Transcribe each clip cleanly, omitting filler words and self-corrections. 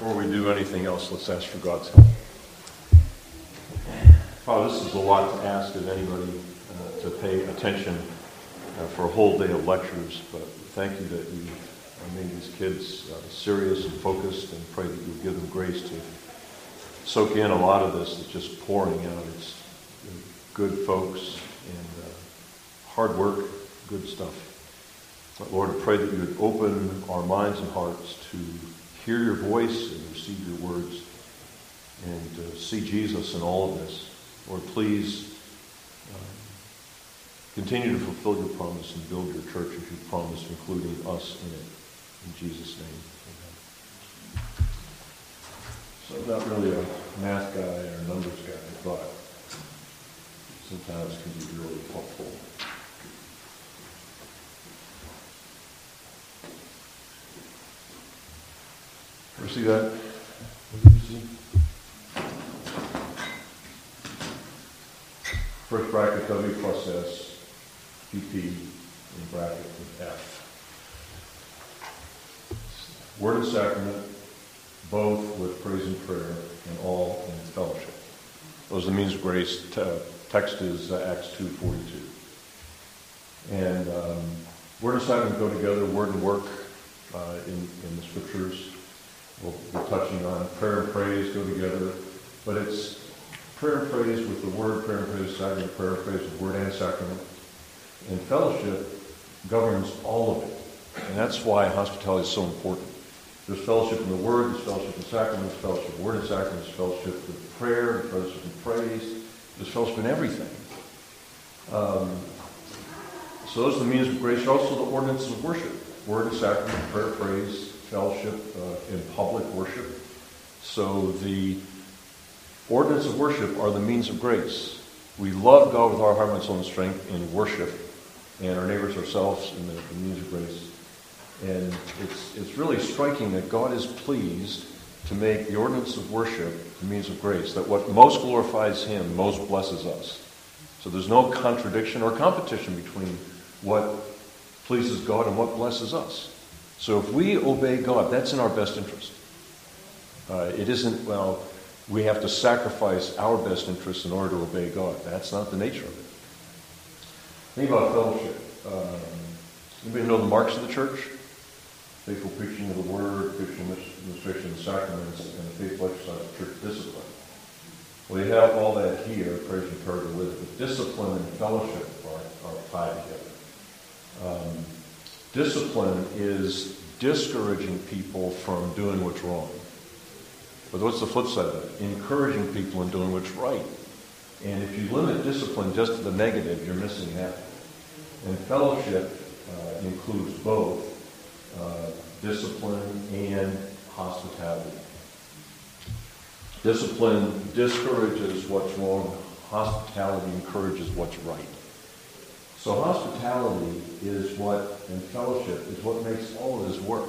Before we do anything else, let's ask for God's help. Father, this is a lot to ask of anybody to pay attention for a whole day of lectures, but thank you that you made these kids serious and focused, and pray that you'll give them grace to soak in a lot of this that's just pouring out. It's good folks and hard work, good stuff. But Lord, I pray that you would open our minds and hearts to hear your voice and receive your words and see Jesus in all of this. Lord, please continue to fulfill your promise and build your church as you promised, including us in it. In Jesus' name, amen. So I'm not really a math guy or a numbers guy, but sometimes can be really helpful. Ever see that? What did you see? First bracket W plus S, PP in bracket with F. Word and sacrament, both with praise and prayer, and all in fellowship. Those are the means of grace. Text is Acts 2:42. And word and sacrament go together, word and work in the scriptures. We'll be touching on prayer and praise go together, but it's prayer and praise with the word, prayer and praise, sacrament, prayer and praise with word and sacrament. And fellowship governs all of it. And that's why hospitality is so important. There's fellowship in the word, there's fellowship in sacraments, fellowship in word and sacraments, fellowship in prayer, fellowship in praise, there's fellowship in everything. So those are the means of grace. Also the ordinances of worship. Word and sacrament, prayer, praise, fellowship in public worship. So the ordinance of worship are the means of grace. We love God with our heart, mind, soul, and strength in worship, and our neighbors ourselves in the means of grace. And it's really striking that God is pleased to make the ordinance of worship the means of grace, that what most glorifies him most blesses us. So there's no contradiction or competition between what pleases God and what blesses us. So if we obey God, that's in our best interest. It isn't, well, we have to sacrifice our best interests in order to obey God. That's not the nature of it. Think about fellowship. Anybody know the marks of the church? Faithful preaching of the word, preaching administration of the sacraments, and the faithful exercise of church discipline. Well, you have all that here, praise and prayer with it, but discipline and fellowship are tied together. Discipline is discouraging people from doing what's wrong. But what's the flip side of it? Encouraging people in doing what's right. And if you limit discipline just to the negative, you're missing half. And fellowship includes both discipline and hospitality. Discipline discourages what's wrong. Hospitality encourages what's right. So hospitality is what, and fellowship is what makes all of this work.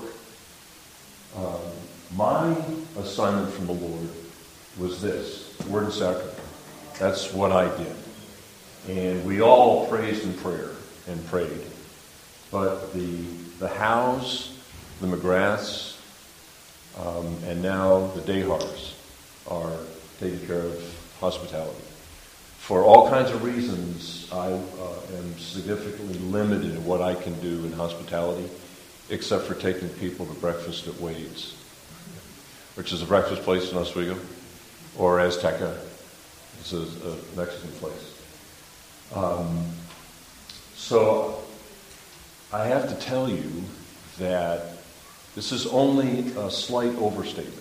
My assignment from the Lord was this, word and sacrament. That's what I did. And we all praised in prayer and prayed. But the Howes, the McGraths, and now the Dehars are taking care of hospitality. For all kinds of reasons, I am significantly limited in what I can do in hospitality, except for taking people to breakfast at Wade's, which is a breakfast place in Oswego, or Azteca. It's a Mexican place. So I have to tell you that this is only a slight overstatement.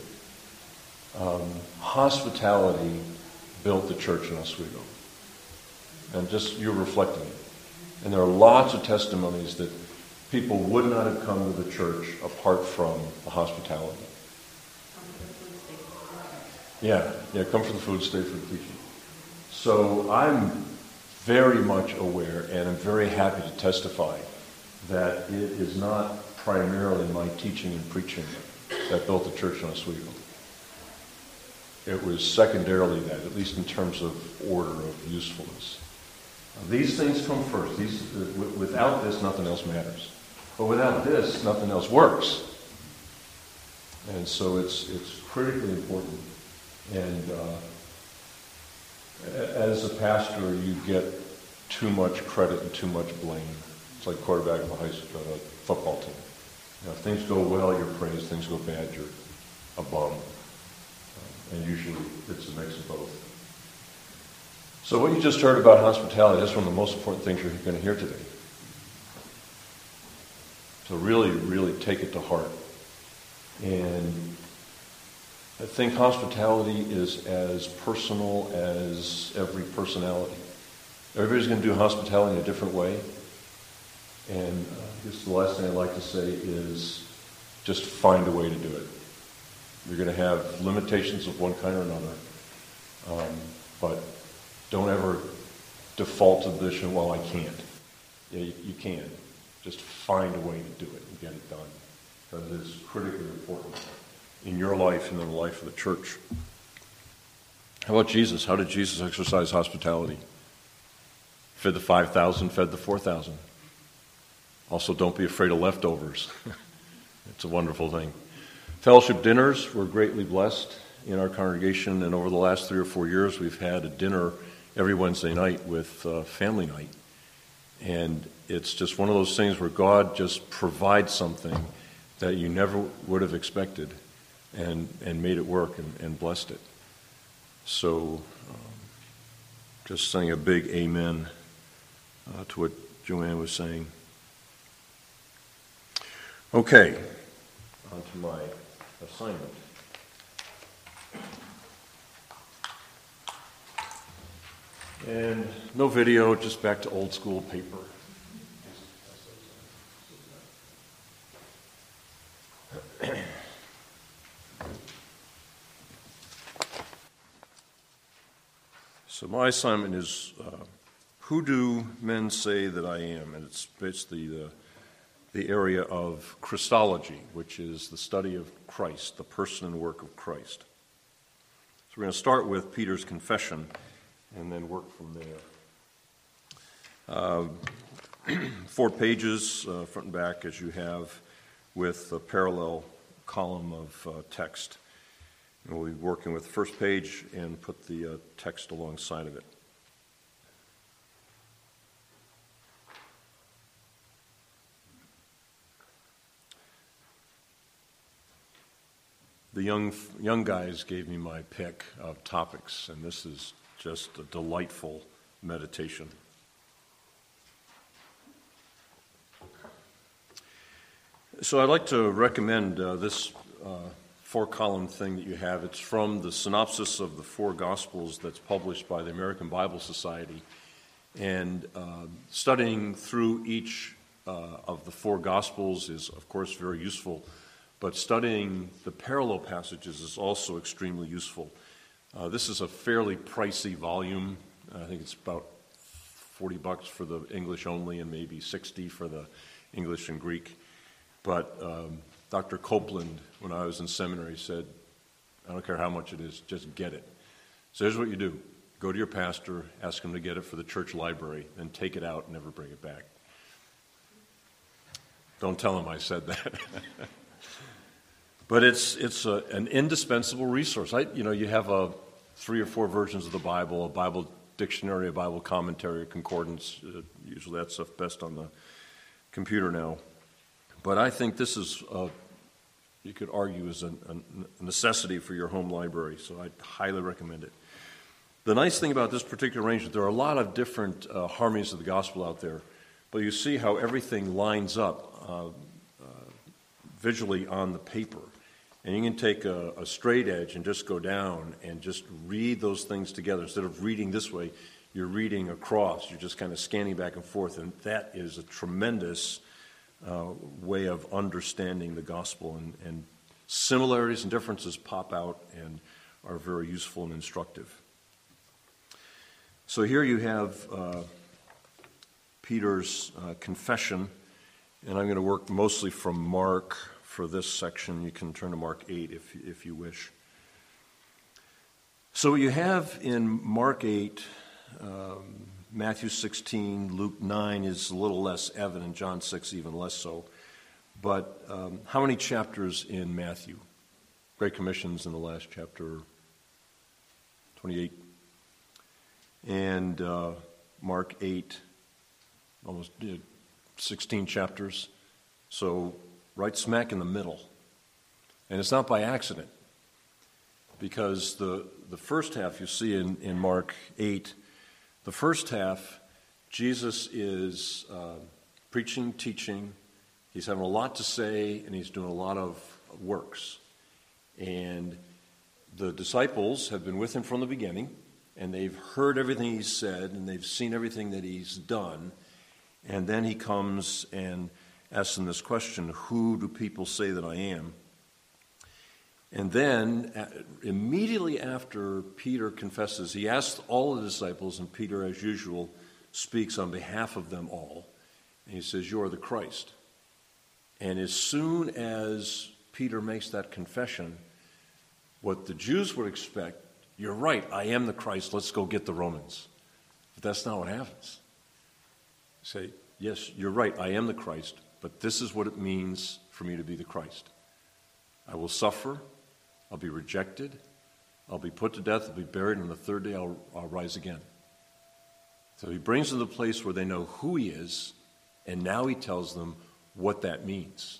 Hospitality built the church in Oswego. And just you're reflecting it. And there are lots of testimonies that people would not have come to the church apart from the hospitality. Yeah, come for the food, stay for the teaching. So I'm very much aware, and I'm very happy to testify that it is not primarily my teaching and preaching that built the church in Oswego. It was secondarily that, at least in terms of order of usefulness. These things come first. Without this, nothing else matters. But without this, nothing else works. And so it's critically important. And as a pastor, you get too much credit and too much blame. It's like quarterback of a high school football team. If things go well, you're praised. Things go bad, you're a bum. And usually it's a mix of both. So what you just heard about hospitality, that's one of the most important things you're going to hear today. So really, really take it to heart. And I think hospitality is as personal as every personality. Everybody's going to do hospitality in a different way. And I guess the last thing I'd like to say is just find a way to do it. You're going to have limitations of one kind or another. But don't ever default to the position, well, I can't. Yeah, you can. Just find a way to do it and get it done. Because it's critically important in your life and in the life of the church. How about Jesus? How did Jesus exercise hospitality? Fed the 5,000, fed the 4,000. Also, don't be afraid of leftovers. It's a wonderful thing. Fellowship dinners, we're greatly blessed in our congregation, and over the last 3 or 4 years, we've had a dinner every Wednesday night with family night. And it's just one of those things where God just provides something that you never would have expected and made it work and blessed it. So just saying a big amen to what Joanne was saying. Okay, on to my assignment. And no video, just back to old school paper. So my assignment is, who do men say that I am? And it's basically the area of Christology, which is the study of Christ, the person and work of Christ. So we're going to start with Peter's confession and then work from there. 4 pages, front and back, as you have, with a parallel column of text. And we'll be working with the first page and put the text alongside of it. The young guys gave me my pick of topics, and this is just a delightful meditation. So I'd like to recommend this 4-column thing that you have. It's from the synopsis of the 4 Gospels that's published by the American Bible Society. And studying through each of the 4 Gospels is, of course, very useful. But studying the parallel passages is also extremely useful. This is a fairly pricey volume. I think it's about $40 for the English only and maybe $60 for the English and Greek. But Dr. Copeland, when I was in seminary, said, I don't care how much it is, just get it. So here's what you do. Go to your pastor, ask him to get it for the church library, then take it out and never bring it back. Don't tell him I said that. But it's an indispensable resource. You have 3 or 4 versions of the Bible, a Bible dictionary, a Bible commentary, a concordance. Usually that stuff best on the computer now. But I think this is, you could argue, is a necessity for your home library, so I highly recommend it. The nice thing about this particular arrangement, there are a lot of different harmonies of the gospel out there, but you see how everything lines up visually on the paper. And you can take a straight edge and just go down and just read those things together. Instead of reading this way, you're reading across. You're just kind of scanning back and forth, and that is a tremendous way of understanding the gospel. And similarities and differences pop out and are very useful and instructive. So here you have Peter's confession, and I'm going to work mostly from Mark for this section. You can turn to Mark 8 if you wish. So what you have in Mark 8, Matthew 16, Luke 9 is a little less evident, John 6 even less so. But how many chapters in Matthew? Great Commission's in the last chapter, 28. And Mark 8, almost 16 chapters. So right smack in the middle. And it's not by accident. Because the first half you see in Mark 8, the first half, Jesus is preaching, teaching. He's having a lot to say, and he's doing a lot of works. And the disciples have been with him from the beginning, and they've heard everything he's said, and they've seen everything that he's done. And then he comes and asks them this question, who do people say that I am? And then, immediately after Peter confesses, he asks all the disciples, and Peter, as usual, speaks on behalf of them all. And he says, you are the Christ. And as soon as Peter makes that confession, what the Jews would expect, you're right, I am the Christ, let's go get the Romans. But that's not what happens. Say, yes, you're right, I am the Christ, but this is what it means for me to be the Christ. I will suffer, I'll be rejected, I'll be put to death, I'll be buried, and on the third day I'll rise again. So he brings them to the place where they know who he is, and now he tells them what that means.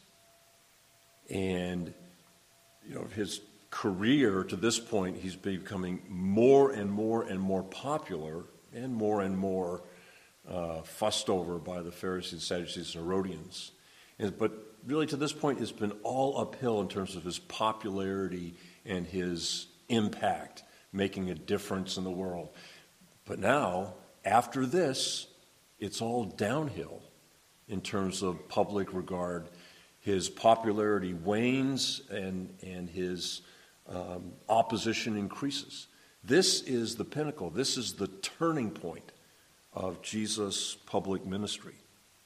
And, his career to this point, he's becoming more and more popular and more fussed over by the Pharisees, Sadducees, and Herodians. But really to this point, it's been all uphill in terms of his popularity and his impact, making a difference in the world. But now, after this, it's all downhill in terms of public regard. His popularity wanes and his opposition increases. This is the pinnacle. This is the turning point of Jesus' public ministry.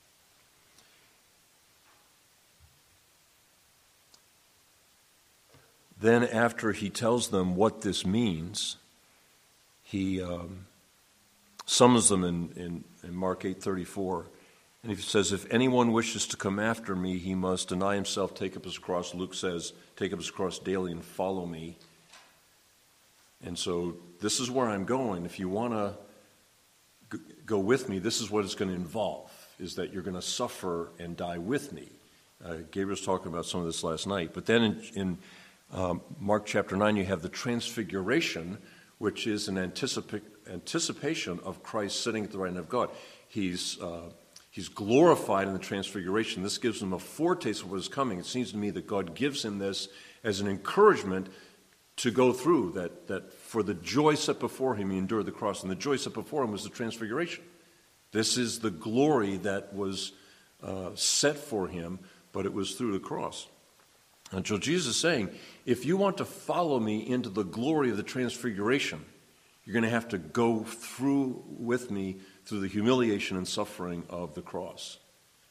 Then after he tells them what this means, he summons them in Mark 8:34. And he says, if anyone wishes to come after me, he must deny himself, take up his cross. Luke says, take up his cross daily and follow me. And so this is where I'm going. If you want to go with me, this is what it's going to involve, is that you're going to suffer and die with me. Gabriel was talking about some of this last night. But then in Mark chapter 9, you have the transfiguration, which is an anticipation of Christ sitting at the right hand of God. He's glorified in the transfiguration. This gives him a foretaste of what is coming. It seems to me that God gives him this as an encouragement to go through, that for the joy set before him, he endured the cross. And the joy set before him was the transfiguration. This is the glory that was set for him, but it was through the cross. And so Jesus is saying, if you want to follow me into the glory of the transfiguration, you're going to have to go through with me through the humiliation and suffering of the cross.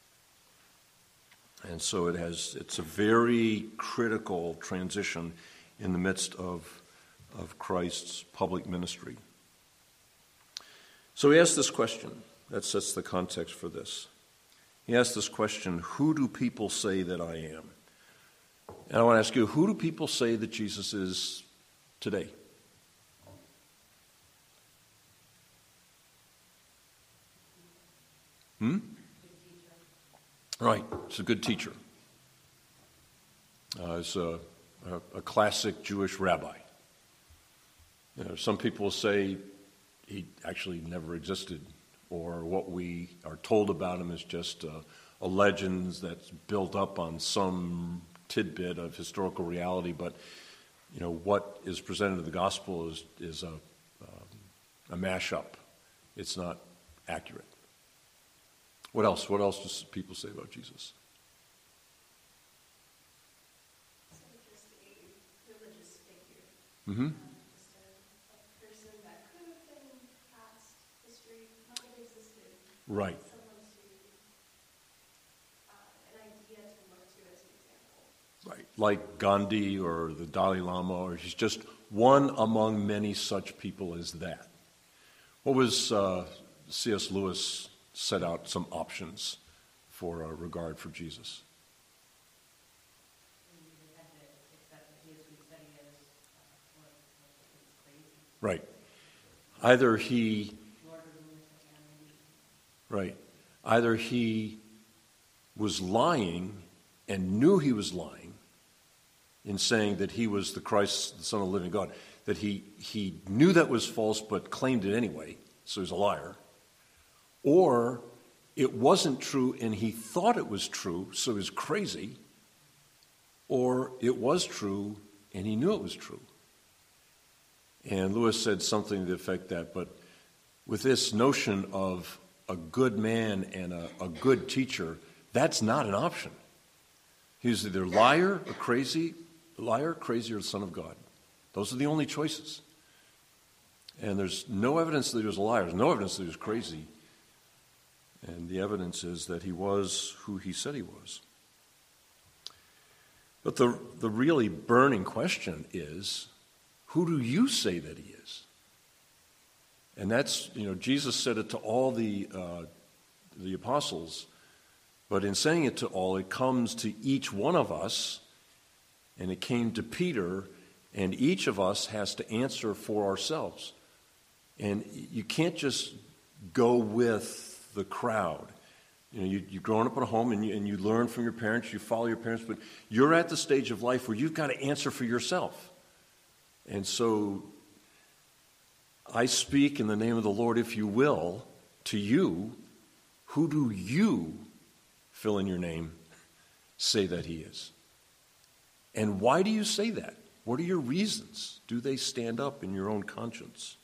And so it's a very critical transition in the midst of Christ's public ministry. So he asked this question. That sets the context for this. He asked this question, who do people say that I am? And I want to ask you, who do people say that Jesus is today? Right, it's a good teacher. It's a classic Jewish rabbi. Some people say he actually never existed, or what we are told about him is just a legend that's built up on some tidbit of historical reality. But what is presented in the gospel is a mashup. It's not accurate. What else? What else do people say about Jesus? Just a religious figure. Mm-hmm. Just a person that could have been past history, not that existed. Right. Someone an idea to look to as an example. Right. Like Gandhi or the Dalai Lama, or he's just one among many such people as that. What was C.S. Lewis set out some options for a regard for Jesus? You had to accept that Jesus would be setting Right. Either he was lying and knew he was lying in saying that he was the Christ, the Son of the living God, that he knew that was false but claimed it anyway, so he's a liar. Or it wasn't true and he thought it was true, so he's crazy. Or it was true and he knew it was true. And Lewis said something to the effect that, but with this notion of a good man and a good teacher, that's not an option. He's either liar, crazy, or the Son of God. Those are the only choices. And there's no evidence that he was a liar. There's no evidence that he was crazy. And the evidence is that he was who he said he was. But the really burning question is, who do you say that he is? And that's, Jesus said it to all the apostles, but in saying it to all, it comes to each one of us, and it came to Peter, and each of us has to answer for ourselves. And you can't just go with the crowd. You've grown up in a home and you learn from your parents, you follow your parents, but you're at the stage of life where you've got to answer for yourself. And so I speak in the name of the Lord, if you will, to you. Who do you, fill in your name, say that he is? And why do you say that? What are your reasons? Do they stand up in your own conscience?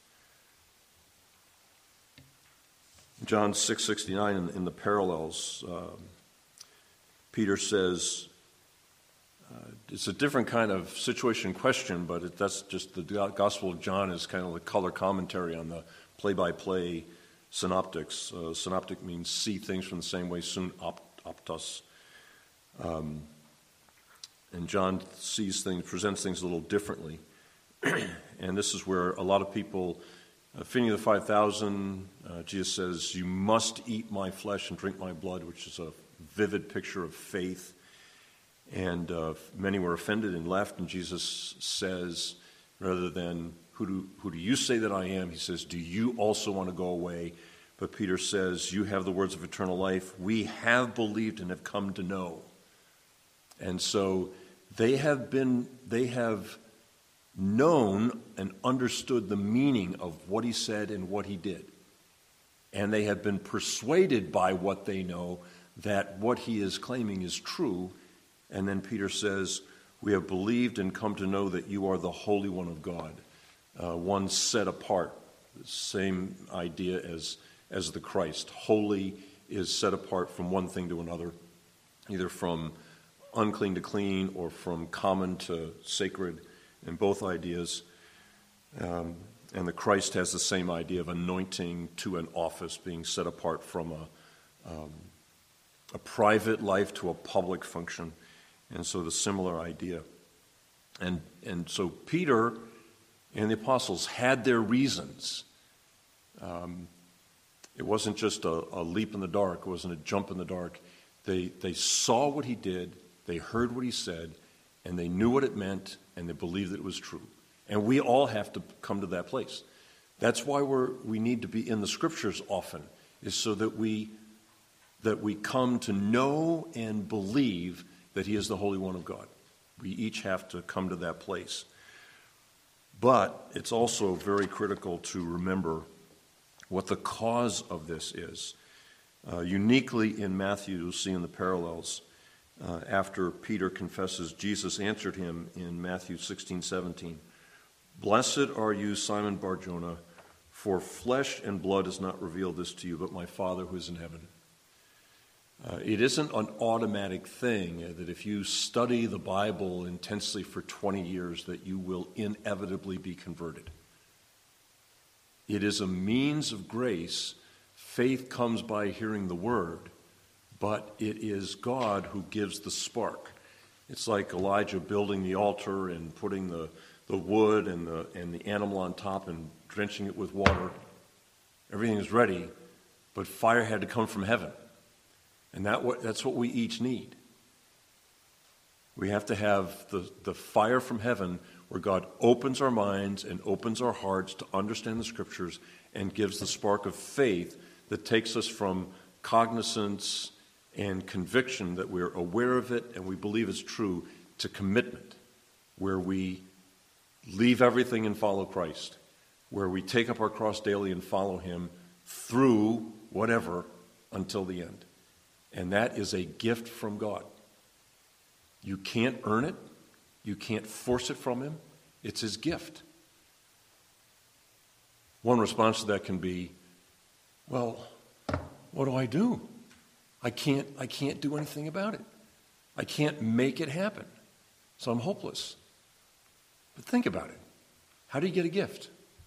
John 6:69 in the parallels, Peter says, it's a different kind of situation question, but that's just the Gospel of John is kind of the color commentary on the play-by-play synoptics. Synoptic means see things from the same way, optos. And John presents things a little differently. And this is where a lot of people, feeding the 5,000, Jesus says, you must eat my flesh and drink my blood, which is a vivid picture of faith. And many were offended and left, and Jesus says, rather than, who do you say that I am? He says, do you also want to go away? But Peter says, you have the words of eternal life. We have believed and have come to know. And so they have known and understood the meaning of what he said and what he did. And they have been persuaded by what they know that what he is claiming is true. And then Peter says, we have believed and come to know that you are the Holy One of God, one set apart. The same idea as the Christ. Holy is set apart from one thing to another, either from unclean to clean or from common to sacred, and both ideas. And the Christ has the same idea of anointing to an office, being set apart from a private life to a public function. And so the similar idea. And so Peter and the apostles had their reasons. It wasn't just a leap in the dark. It wasn't a jump in the dark. They saw what he did. They heard what he said. And they knew what it meant. And they believed that it was true. And we all have to come to that place. That's why we need to be in the Scriptures often, is so that we come to know and believe that he is the Holy One of God. We each have to come to that place. But it's also very critical to remember what the cause of this is. Uniquely in Matthew, you'll see in the parallels, after Peter confesses, Jesus answered him in Matthew 16:17, "Blessed are you, Simon Bar-Jonah, for flesh and blood has not revealed this to you, but my Father who is in heaven." It isn't an automatic thing that if you study the Bible intensely for 20 years that you will inevitably be converted. It is a means of grace. Faith comes by hearing the word, but it is God who gives the spark. It's like Elijah building the altar and putting the wood and the animal on top and drenching it with water. Everything is ready, but fire had to come from heaven. And that's what we each need. We have to have the fire from heaven where God opens our minds and opens our hearts to understand the Scriptures and gives the spark of faith that takes us from cognizance and conviction that we're aware of it and we believe it's true to commitment, where we leave everything and follow Christ, where we take up our cross daily and follow him through whatever until the end. And that is a gift from God. You can't earn it. You can't force it from him. It's his gift. One response to that can be, well, what do I do? I can't do anything about it. I can't make it happen. So I'm hopeless. But think about it. How do you get a gift?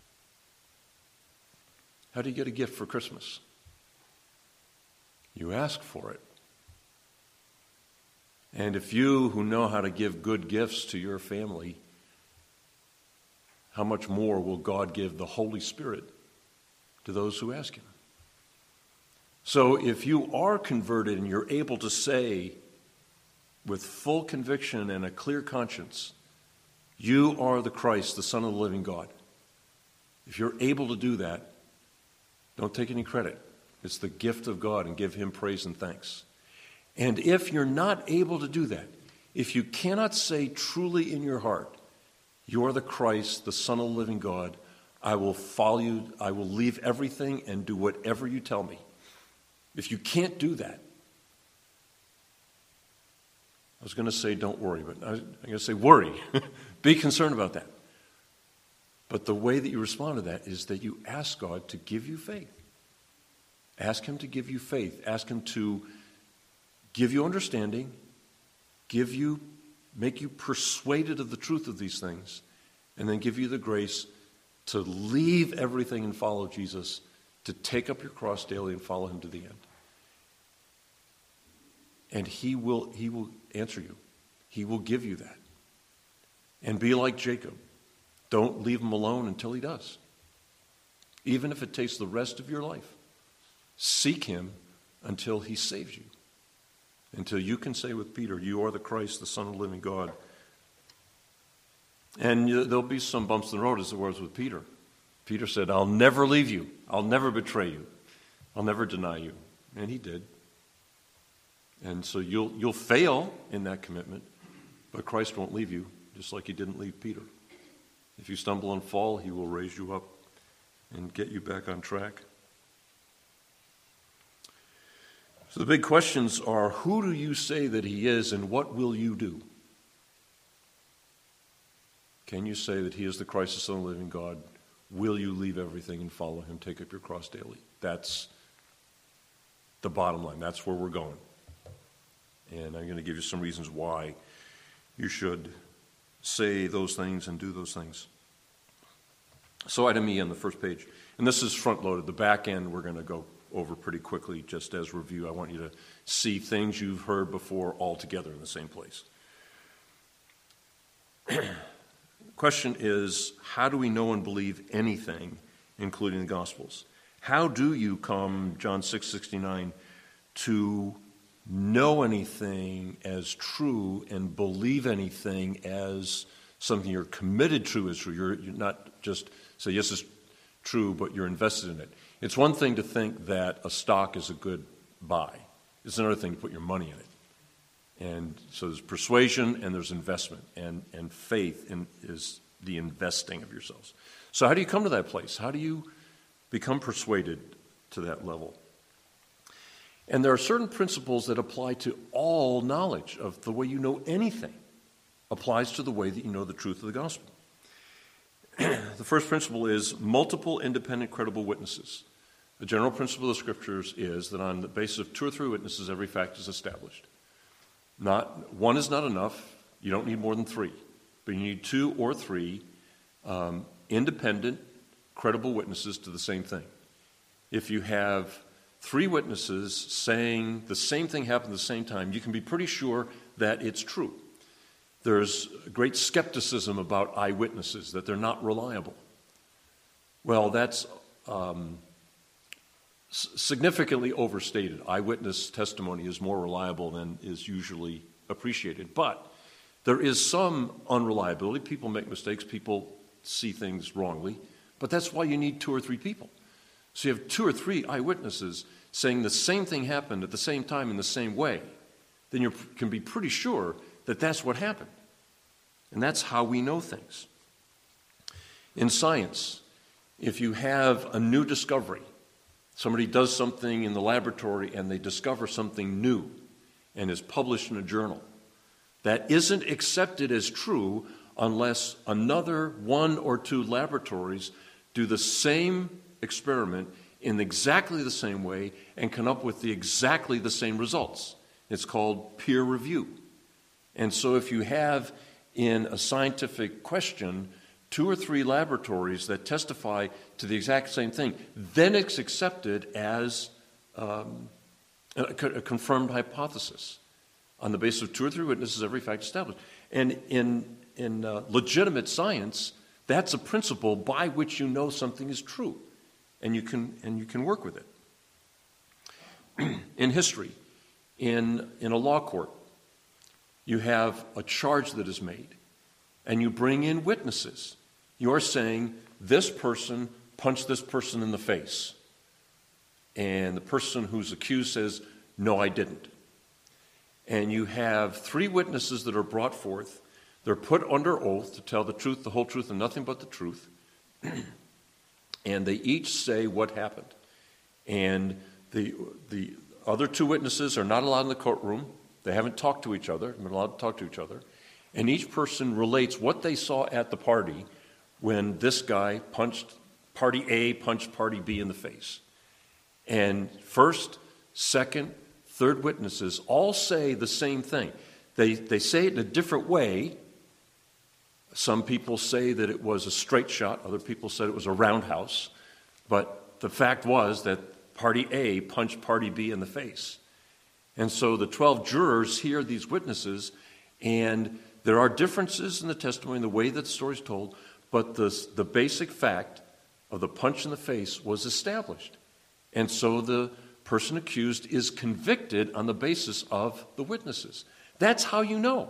How do you get a gift for Christmas? You ask for it. And if you who know how to give good gifts to your family, how much more will God give the Holy Spirit to those who ask him? So if you are converted and you're able to say with full conviction and a clear conscience, you are the Christ, the Son of the living God. If you're able to do that, don't take any credit. It's the gift of God, and give him praise and thanks. And if you're not able to do that, if you cannot say truly in your heart, you are the Christ, the Son of the living God, I will follow you, I will leave everything and do whatever you tell me. If you can't do that, I was going to say don't worry, but I'm going to say worry. Be concerned about that. But the way that you respond to that is that you ask God to give you faith. Ask him to give you faith. Ask him to give you understanding, make you persuaded of the truth of these things, and then give you the grace to leave everything and follow Jesus, to take up your cross daily and follow him to the end. And he will answer you. He will give you that. And be like Jacob. Don't leave him alone until he does. Even if it takes the rest of your life. Seek him until he saves you. Until you can say with Peter, you are the Christ, the Son of the living God. And there'll be some bumps in the road, as it was with Peter. Peter said, I'll never leave you. I'll never betray you. I'll never deny you. And he did. And so you'll fail in that commitment, but Christ won't leave you, just like he didn't leave Peter. If you stumble and fall, he will raise you up and get you back on track. So the big questions are, who do you say that he is, and what will you do? Can you say that he is the Christ, the Son of the living God? Will you leave everything and follow him, take up your cross daily? That's the bottom line. That's where we're going. And I'm going to give you some reasons why you should say those things and do those things. So item E on the first page. And this is front-loaded. The back end we're going to go over pretty quickly just as review. I want you to see things you've heard before all together in the same place. The question is, how do we know and believe anything, including the Gospels? How do you come, John 6:69, to know anything as true and believe anything as something you're committed to is true? You're not just say, yes, it's true, but you're invested in it. It's one thing to think that a stock is a good buy. It's another thing to put your money in it. And so there's persuasion and there's investment, and faith is the investing of yourselves. So how do you come to that place? How do you become persuaded to that level? And there are certain principles that apply to all knowledge of the way you know anything. Applies to the way that you know the truth of the gospel. The first principle is multiple independent credible witnesses. The general principle of the Scriptures is that on the basis of 2 or 3 witnesses, every fact is established. One is not enough. You don't need more than 3. But you need 2 or 3 independent, credible witnesses to the same thing. If you have 3 witnesses saying the same thing happened at the same time, you can be pretty sure that it's true. There's great skepticism about eyewitnesses, that they're not reliable. Well, that's significantly overstated. Eyewitness testimony is more reliable than is usually appreciated. But There is some unreliability. People make mistakes. People see things wrongly. But that's why you need 2 or 3 people. So you have 2 or 3 eyewitnesses saying the same thing happened at the same time in the same way. Then you can be pretty sure that that's what happened. And that's how we know things. In science, if you have a new discovery, somebody does something in the laboratory and they discover something new and is published in a journal, that isn't accepted as true unless another 1 or 2 laboratories do the same experiment in exactly the same way and come up with exactly the same results. It's called peer review. And so if you have in a scientific question 2 or 3 laboratories that testify to the exact same thing, then it's accepted as a confirmed hypothesis. On the basis of 2 or 3 witnesses, every fact established. And in legitimate science, that's a principle by which you know something is true, and you can work with it. In history, in a law court, you have a charge that is made, and you bring in witnesses. You're saying this person punched this person in the face, and the person who's accused says, "No, I didn't." And you have 3 witnesses that are brought forth. They're put under oath to tell the truth, the whole truth, and nothing but the truth. And they each say what happened. And the other 2 witnesses are not allowed in the courtroom. They haven't talked to each other, been allowed to talk to each other. And each person relates what they saw at the party when this guy punched party A, punched party B in the face. And first, second, third witnesses all say the same thing. They say it in a different way. Some people say that it was a straight shot. Other people said it was a roundhouse. But the fact was that party A punched party B in the face. And so the 12 jurors hear these witnesses, and there are differences in the testimony, the way that the story is told, but the basic fact of the punch in the face was established. And so the person accused is convicted on the basis of the witnesses. That's how you know.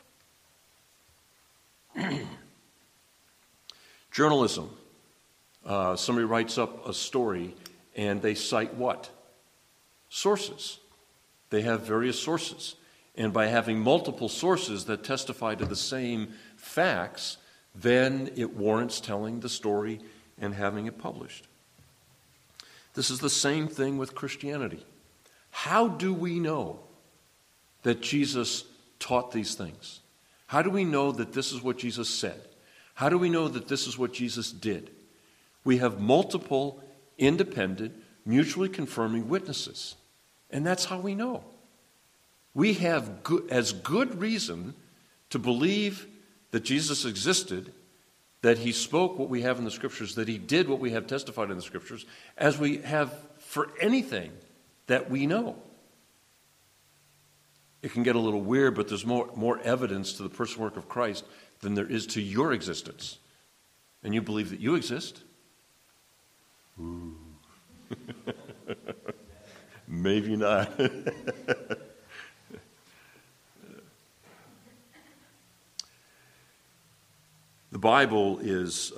Journalism. Somebody writes up a story and they cite what? Sources. They have various sources. And by having multiple sources that testify to the same facts, then it warrants telling the story and having it published. This is the same thing with Christianity. How do we know that Jesus taught these things? How do we know that this is what Jesus said? How do we know that this is what Jesus did? We have multiple independent, mutually confirming witnesses. And that's how we know. We have as good reason to believe that Jesus existed, that he spoke what we have in the Scriptures, that he did what we have testified in the Scriptures, as we have for anything that we know. It can get a little weird, but there's more evidence to the personal work of Christ than there is to your existence. And you believe that you exist? Ooh. Maybe not. The Bible is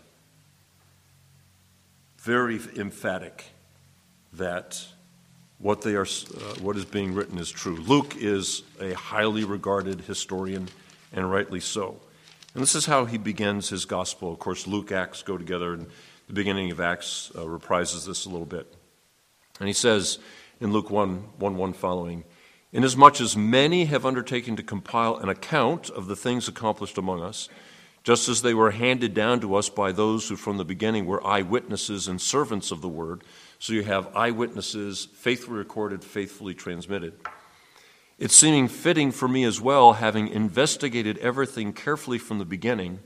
very emphatic that what is being written is true. Luke is a highly regarded historian, and rightly so. And this is how he begins his gospel. Of course, Luke, Acts go together, and the beginning of Acts reprises this a little bit. And he says in Luke 1:1 following, "Inasmuch as many have undertaken to compile an account of the things accomplished among us, just as they were handed down to us by those who from the beginning were eyewitnesses and servants of the word." So you have eyewitnesses, faithfully recorded, faithfully transmitted. "It's seeming fitting for me as well, having investigated everything carefully from the beginning,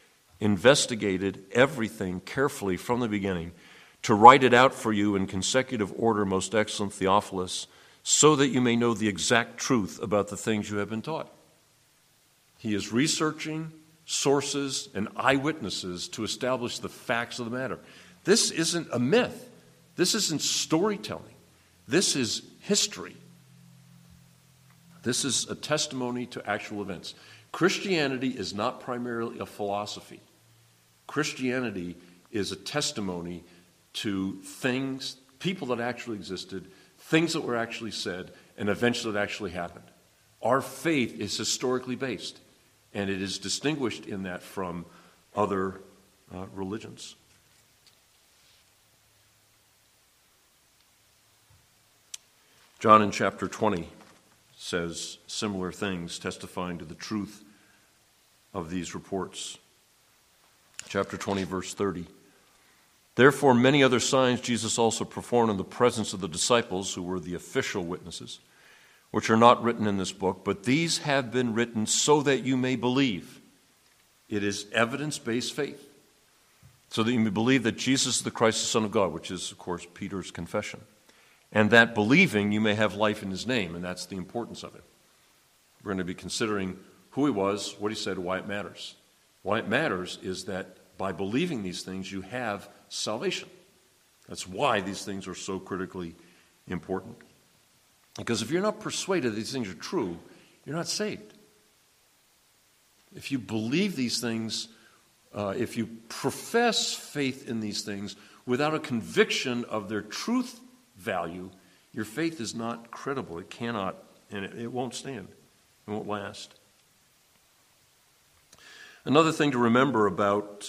to write it out for you in consecutive order, most excellent Theophilus, so that you may know the exact truth about the things you have been taught." He is researching sources and eyewitnesses to establish the facts of the matter. This isn't a myth. This isn't storytelling. This is history. This is a testimony to actual events. Christianity is not primarily a philosophy. Christianity is a testimony to things, people that actually existed, things that were actually said, and events that actually happened. Our faith is historically based, and it is distinguished in that from other religions. John in chapter 20 says similar things, testifying to the truth of these reports. Chapter 20, verse 30. Therefore, many other signs Jesus also performed in the presence of the disciples, who were the official witnesses, which are not written in this book, but these have been written so that you may believe. It is evidence-based faith. So that you may believe that Jesus is the Christ, the Son of God, which is, of course, Peter's confession. And that believing you may have life in his name, and that's the importance of it. We're going to be considering who he was, what he said, why it matters. Why it matters is that by believing these things, you have salvation. That's why these things are so critically important. Because if you're not persuaded these things are true, you're not saved. If you believe these things, if you profess faith in these things without a conviction of their truth value, your faith is not credible. It cannot, and it won't stand. It won't last. Another thing to remember about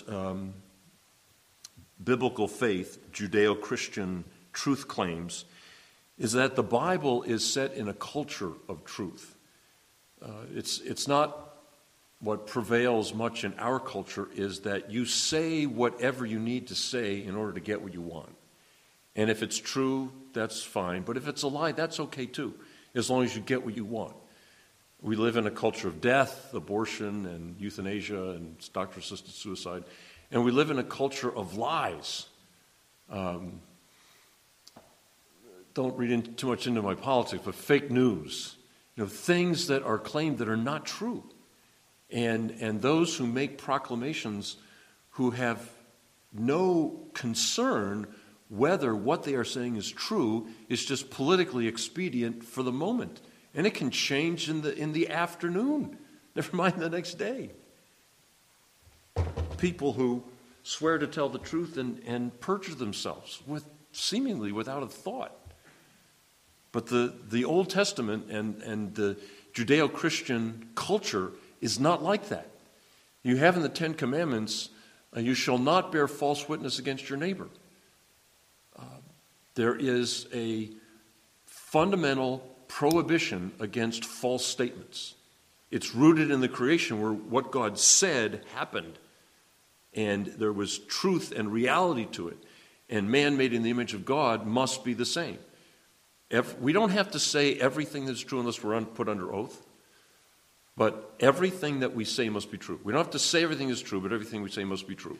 biblical faith, Judeo-Christian truth claims, is that the Bible is set in a culture of truth. It's not what prevails much in our culture is that you say whatever you need to say in order to get what you want. And if it's true, that's fine. But if it's a lie, that's okay too, as long as you get what you want. We live in a culture of death, abortion, and euthanasia, and doctor-assisted suicide. And we live in a culture of lies. Don't read too much into my politics, but fake news. Things that are claimed that are not true. And those who make proclamations who have no concern whether what they are saying is true is just politically expedient for the moment. And it can change in the afternoon, never mind the next day. People who swear to tell the truth and perjure themselves seemingly without a thought. But the Old Testament and the Judeo-Christian culture is not like that. You have in the Ten Commandments, you shall not bear false witness against your neighbor. There is a fundamental prohibition against false statements. It's rooted in the creation where what God said happened, and there was truth and reality to it. And man made in the image of God must be the same. We don't have to say everything that's true unless we're put under oath. But everything that we say must be true. We don't have to say everything is true, but everything we say must be true.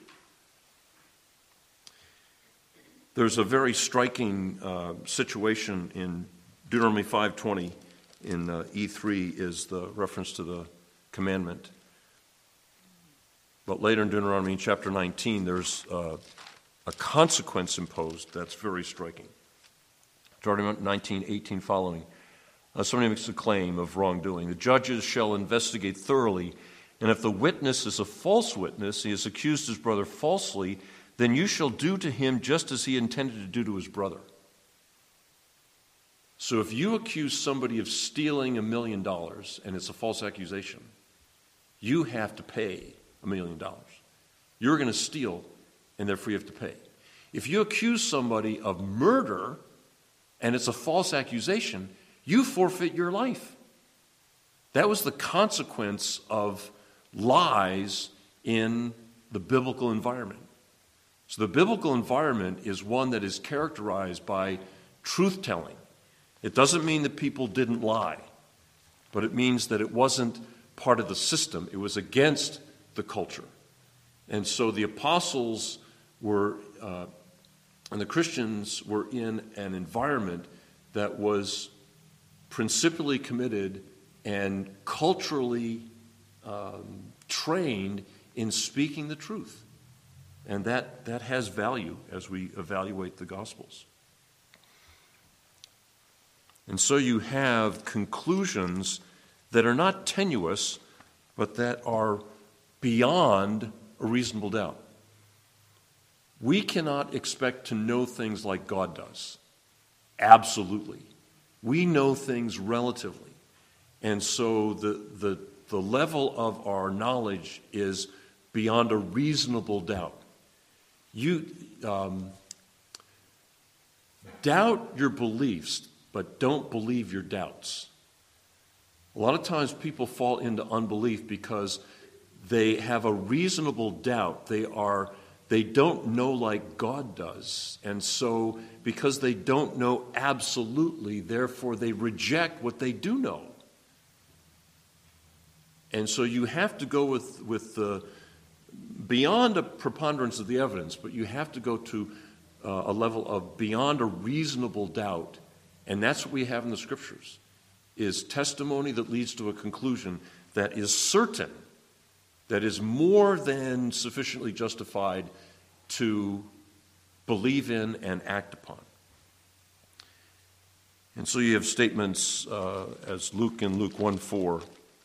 There's a very striking situation in Deuteronomy 5:20 in E3 is the reference to the commandment. But later in Deuteronomy chapter 19, there's a consequence imposed that's very striking. Deuteronomy 19:18 following. Somebody makes a claim of wrongdoing. The judges shall investigate thoroughly, and if the witness is a false witness, he has accused his brother falsely, then you shall do to him just as he intended to do to his brother. So if you accuse somebody of stealing $1 million and it's a false accusation, you have to pay $1 million. You're going to steal, and therefore you have to pay. If you accuse somebody of murder and it's a false accusation, you forfeit your life. That was the consequence of lies in the biblical environment. So the biblical environment is one that is characterized by truth-telling. It doesn't mean that people didn't lie, but it means that it wasn't part of the system. It was against the culture. And so the apostles were, and the Christians were in an environment that was principally committed and culturally trained in speaking the truth. And that has value as we evaluate the Gospels. And so you have conclusions that are not tenuous, but that are beyond a reasonable doubt. We cannot expect to know things like God does. Absolutely. We know things relatively. And so the level of our knowledge is beyond a reasonable doubt. You doubt your beliefs, but don't believe your doubts. A lot of times people fall into unbelief because they have a reasonable doubt. They don't know like God does. And so because they don't know absolutely, therefore they reject what they do know. And so you have to go with the beyond a preponderance of the evidence, but you have to go to a level of beyond a reasonable doubt. And that's what we have in the Scriptures, is testimony that leads to a conclusion that is certain, that is more than sufficiently justified to believe in and act upon. And so you have statements as Luke in Luke 1:4.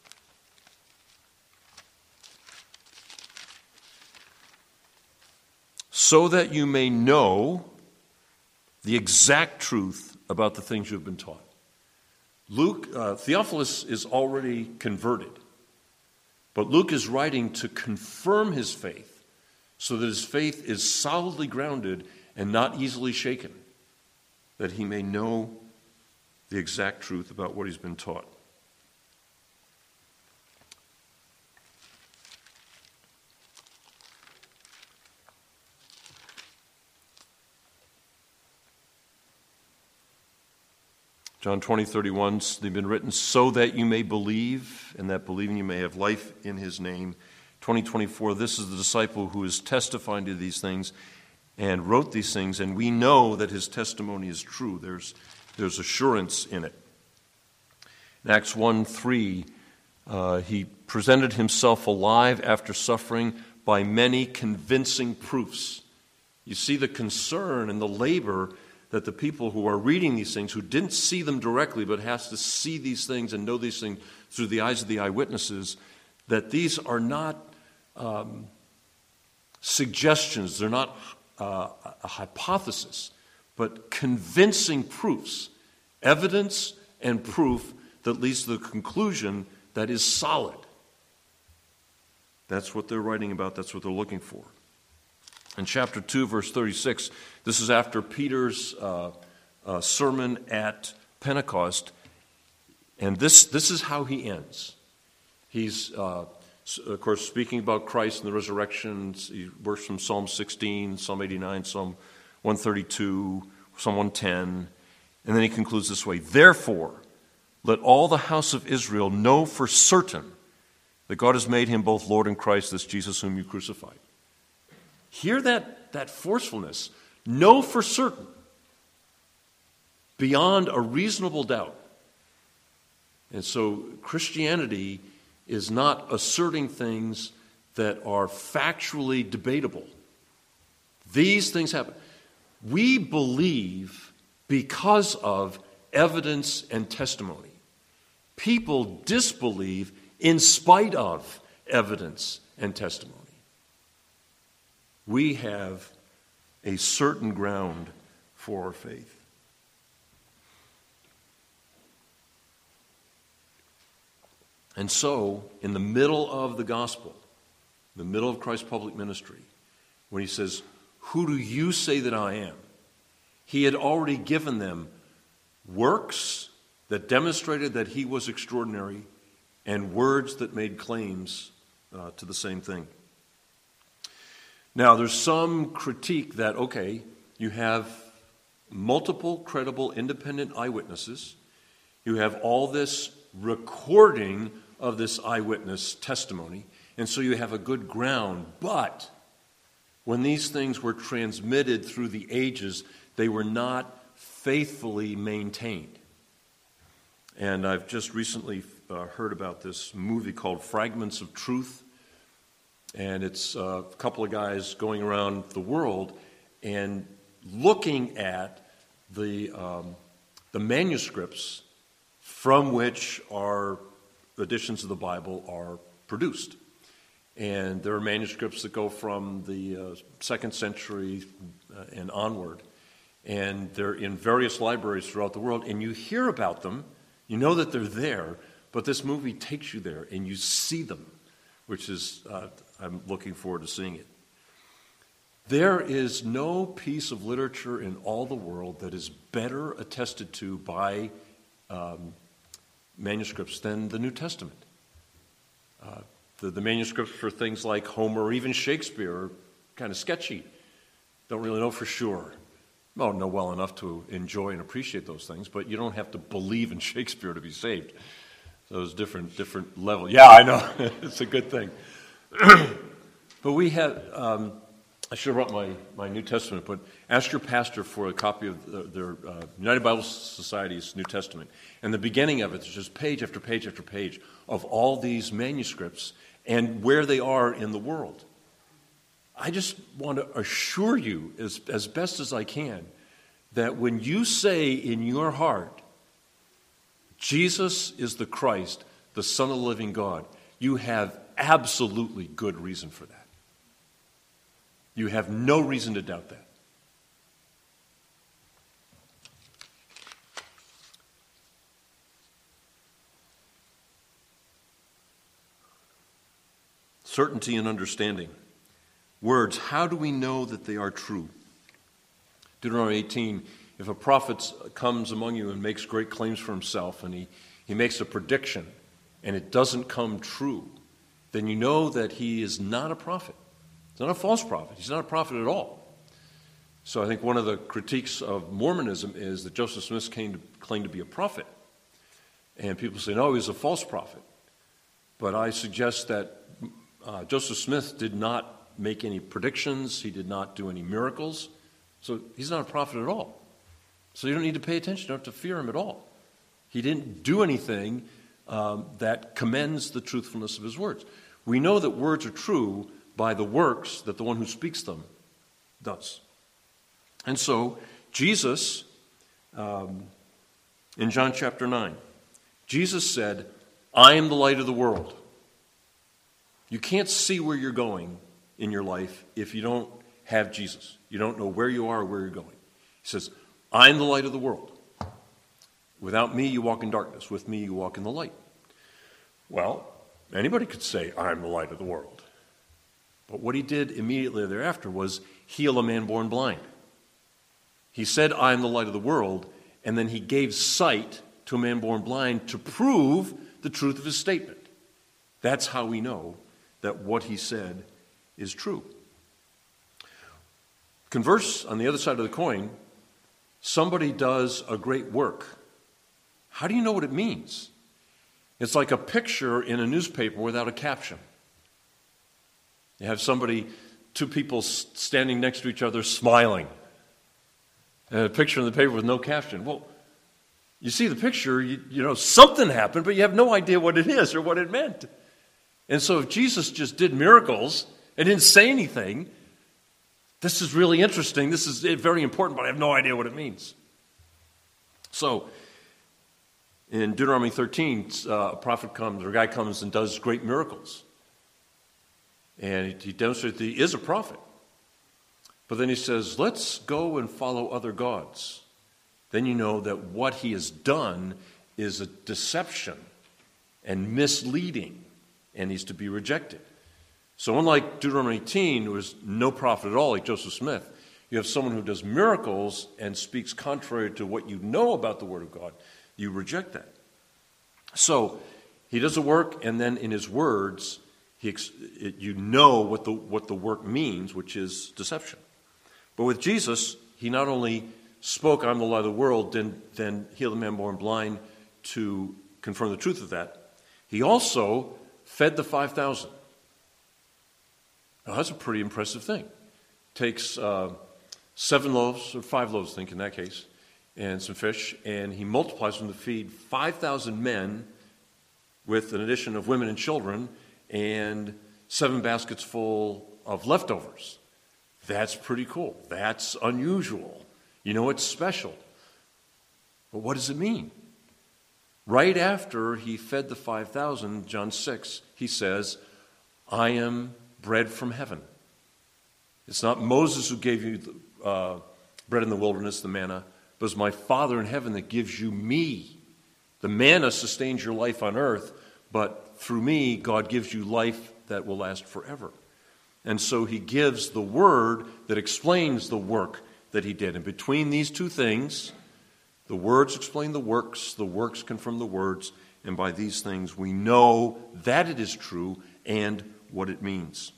So that you may know the exact truth about the things you have been taught. Theophilus is already converted, but Luke is writing to confirm his faith so that his faith is solidly grounded and not easily shaken, that he may know the exact truth about what he's been taught. John 20:31, they've been written so that you may believe, and that believing you may have life in his name. 20:24, this is the disciple who is testifying to these things and wrote these things, and we know that his testimony is true. There's assurance in it. In Acts 1:3, he presented himself alive after suffering by many convincing proofs. You see the concern and the labor that the people who are reading these things, who didn't see them directly but has to see these things and know these things through the eyes of the eyewitnesses, that these are not suggestions, they're not a hypothesis, but convincing proofs, evidence and proof that leads to the conclusion that is solid. That's what they're writing about, that's what they're looking for. In chapter 2, verse 36, this is after Peter's sermon at Pentecost, and this is how he ends. He's, of course, speaking about Christ and the resurrection. He works from Psalm 16, Psalm 89, Psalm 132, Psalm 110, and then he concludes this way: Therefore, let all the house of Israel know for certain that God has made him both Lord and Christ, this Jesus whom you crucified. Hear that forcefulness. Know for certain, beyond a reasonable doubt. And so Christianity is not asserting things that are factually debatable. These things happen. We believe because of evidence and testimony. People disbelieve in spite of evidence and testimony. We have a certain ground for our faith. And so, in the middle of the gospel, in the middle of Christ's public ministry, when he says, "Who do you say that I am?" he had already given them works that demonstrated that he was extraordinary and words that made claims to the same thing. Now, there's some critique that, okay, you have multiple credible independent eyewitnesses. You have all this recording of this eyewitness testimony, and so you have a good ground. But when these things were transmitted through the ages, they were not faithfully maintained. And I've just recently heard about this movie called Fragments of Truth. And it's a couple of guys going around the world and looking at the manuscripts from which our editions of the Bible are produced. And there are manuscripts that go from the 2nd century and onward. And they're in various libraries throughout the world. And you hear about them, you know that they're there, but this movie takes you there and you see them, which is, I'm looking forward to seeing it. There is no piece of literature in all the world that is better attested to by manuscripts than the New Testament. The manuscripts for things like Homer or even Shakespeare are kind of sketchy. Don't really know for sure. Well, know well enough to enjoy and appreciate those things, but you don't have to believe in Shakespeare to be saved. Those different levels. Yeah, I know. It's a good thing. But we have, I should have brought my New Testament, but ask your pastor for a copy of their United Bible Society's New Testament. And the beginning of it is just page after page after page of all these manuscripts and where they are in the world. I just want to assure you, as best as I can, that when you say in your heart, Jesus is the Christ, the Son of the living God, you have absolutely good reason for that. You have no reason to doubt that. Certainty and understanding. Words, how do we know that they are true? Deuteronomy 18, if a prophet comes among you and makes great claims for himself and he makes a prediction and it doesn't come true, then you know that he is not a prophet. He's not a false prophet. He's not a prophet at all. So I think one of the critiques of Mormonism is that Joseph Smith claimed to be a prophet. And people say, no, he was a false prophet. But I suggest that Joseph Smith did not make any predictions. He did not do any miracles. So he's not a prophet at all. So you don't need to pay attention. You don't have to fear him at all. He didn't do anything that commends the truthfulness of his words. We know that words are true by the works that the one who speaks them does. And so Jesus, in John chapter 9, Jesus said, I am the light of the world. You can't see where you're going in your life if you don't have Jesus. You don't know where you are or where you're going. He says, I am the light of the world. Without me, you walk in darkness. With me, you walk in the light. Well, anybody could say, I'm the light of the world. But what he did immediately thereafter was heal a man born blind. He said, I am the light of the world, and then he gave sight to a man born blind to prove the truth of his statement. That's how we know that what he said is true. Converse, on the other side of the coin, somebody does a great work. How do you know what it means? It's like a picture in a newspaper without a caption. You have two people standing next to each other smiling. And a picture in the paper with no caption. Well, you see the picture, you know something happened, but you have no idea what it is or what it meant. And so if Jesus just did miracles and didn't say anything, this is really interesting, this is very important, but I have no idea what it means. So, in Deuteronomy 13, a prophet comes, or a guy comes and does great miracles. And he demonstrates that he is a prophet. But then he says, let's go and follow other gods. Then you know that what he has done is a deception and misleading, and he's to be rejected. So unlike Deuteronomy 18, there was no prophet at all like Joseph Smith, you have someone who does miracles and speaks contrary to what you know about the Word of God. You reject that. So he does the work, and then in his words, you know what the work means, which is deception. But with Jesus, he not only spoke, I'm the light of the world, then healed the man born blind to confirm the truth of that. He also fed the 5,000. Now, that's a pretty impressive thing. Takes 7 loaves, or 5 loaves, I think, in that case, and some fish, and he multiplies them to feed 5,000 men with an addition of women and children, and 7 baskets full of leftovers. That's pretty cool. That's unusual. You know, it's special. But what does it mean? Right after he fed the 5,000, John 6, he says, I am bread from heaven. It's not Moses who gave you bread in the wilderness, the manna, but it's my Father in heaven that gives you me. The manna sustains your life on earth, but through me, God gives you life that will last forever. And so he gives the word that explains the work that he did. And between these two things, the words explain the works confirm the words, and by these things we know that it is true and what it means.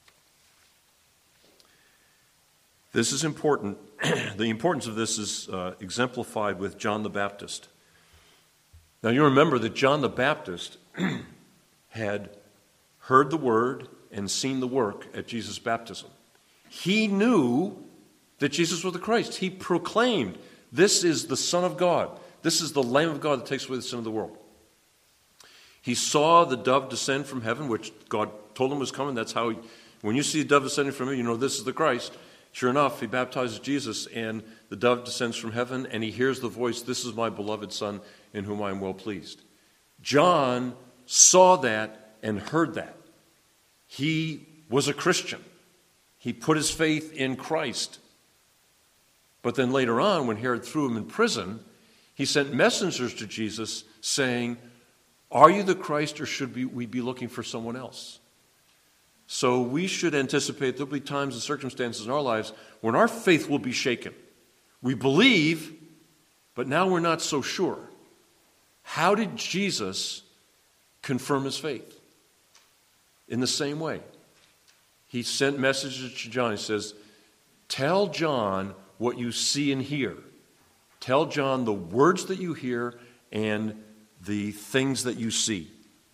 This is important. The importance of this is exemplified with John the Baptist. Now you remember that John the Baptist had heard the word and seen the work at Jesus' baptism. He knew that Jesus was the Christ. He proclaimed, this is the Son of God. This is the Lamb of God that takes away the sin of the world. He saw the dove descend from heaven, which God told him was coming. That's how, when you see a dove descending from heaven, you know this is the Christ. Sure enough, he baptizes Jesus, and the dove descends from heaven, and he hears the voice, this is my beloved Son, in whom I am well pleased. John saw that and heard that. He was a Christian. He put his faith in Christ. But then later on, when Herod threw him in prison, he sent messengers to Jesus saying, are you the Christ, or should we be looking for someone else? So we should anticipate there'll be times and circumstances in our lives when our faith will be shaken. We believe, but now we're not so sure. How did Jesus confirm his faith? In the same way. He sent messages to John. He says, tell John what you see and hear. Tell John the words that you hear and the things that you see.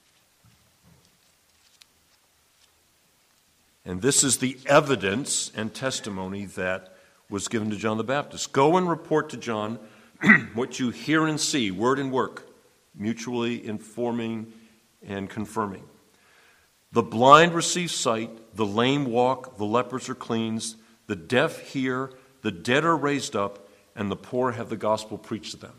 And this is the evidence and testimony that was given to John the Baptist. Go and report to John what you hear and see, word and work, mutually informing and confirming. The blind receive sight, the lame walk, the lepers are cleansed, the deaf hear, the dead are raised up, and the poor have the gospel preached to them.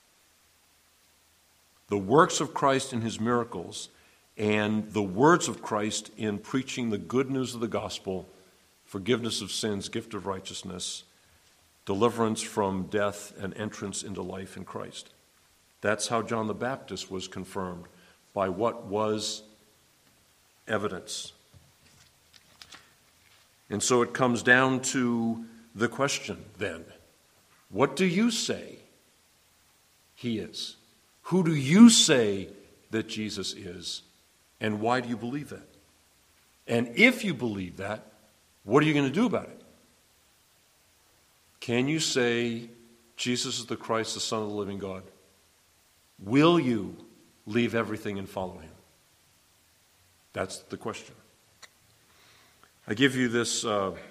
The works of Christ in his miracles and the words of Christ in preaching the good news of the gospel, forgiveness of sins, gift of righteousness, deliverance from death, and entrance into life in Christ. That's how John the Baptist was confirmed, by what was evidence. And so it comes down to the question then, what do you say he is? Who do you say that Jesus is? And why do you believe that? And if you believe that, what are you going to do about it? Can you say Jesus is the Christ, the Son of the living God? Will you leave everything and follow him? That's the question. I give you this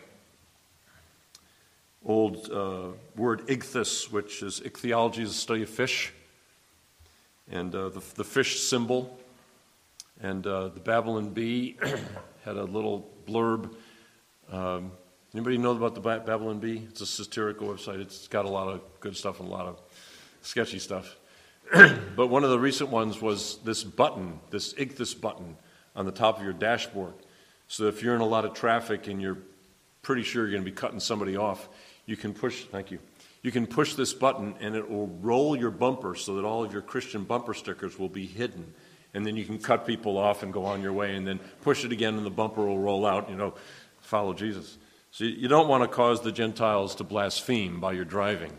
old word ichthys, which is ichthyology, is the study of fish, and the fish symbol. And the Babylon Bee had a little blurb. Anybody know about the Babylon Bee? It's a satirical website. It's got a lot of good stuff and a lot of sketchy stuff. But one of the recent ones was this button, this ichthys button on the top of your dashboard. So if you're in a lot of traffic and you're pretty sure you're going to be cutting somebody off, you can push, thank you, you can push this button and it will roll your bumper so that all of your Christian bumper stickers will be hidden. And then you can cut people off and go on your way, and then push it again and the bumper will roll out, follow Jesus. So you don't want to cause the Gentiles to blaspheme by your driving.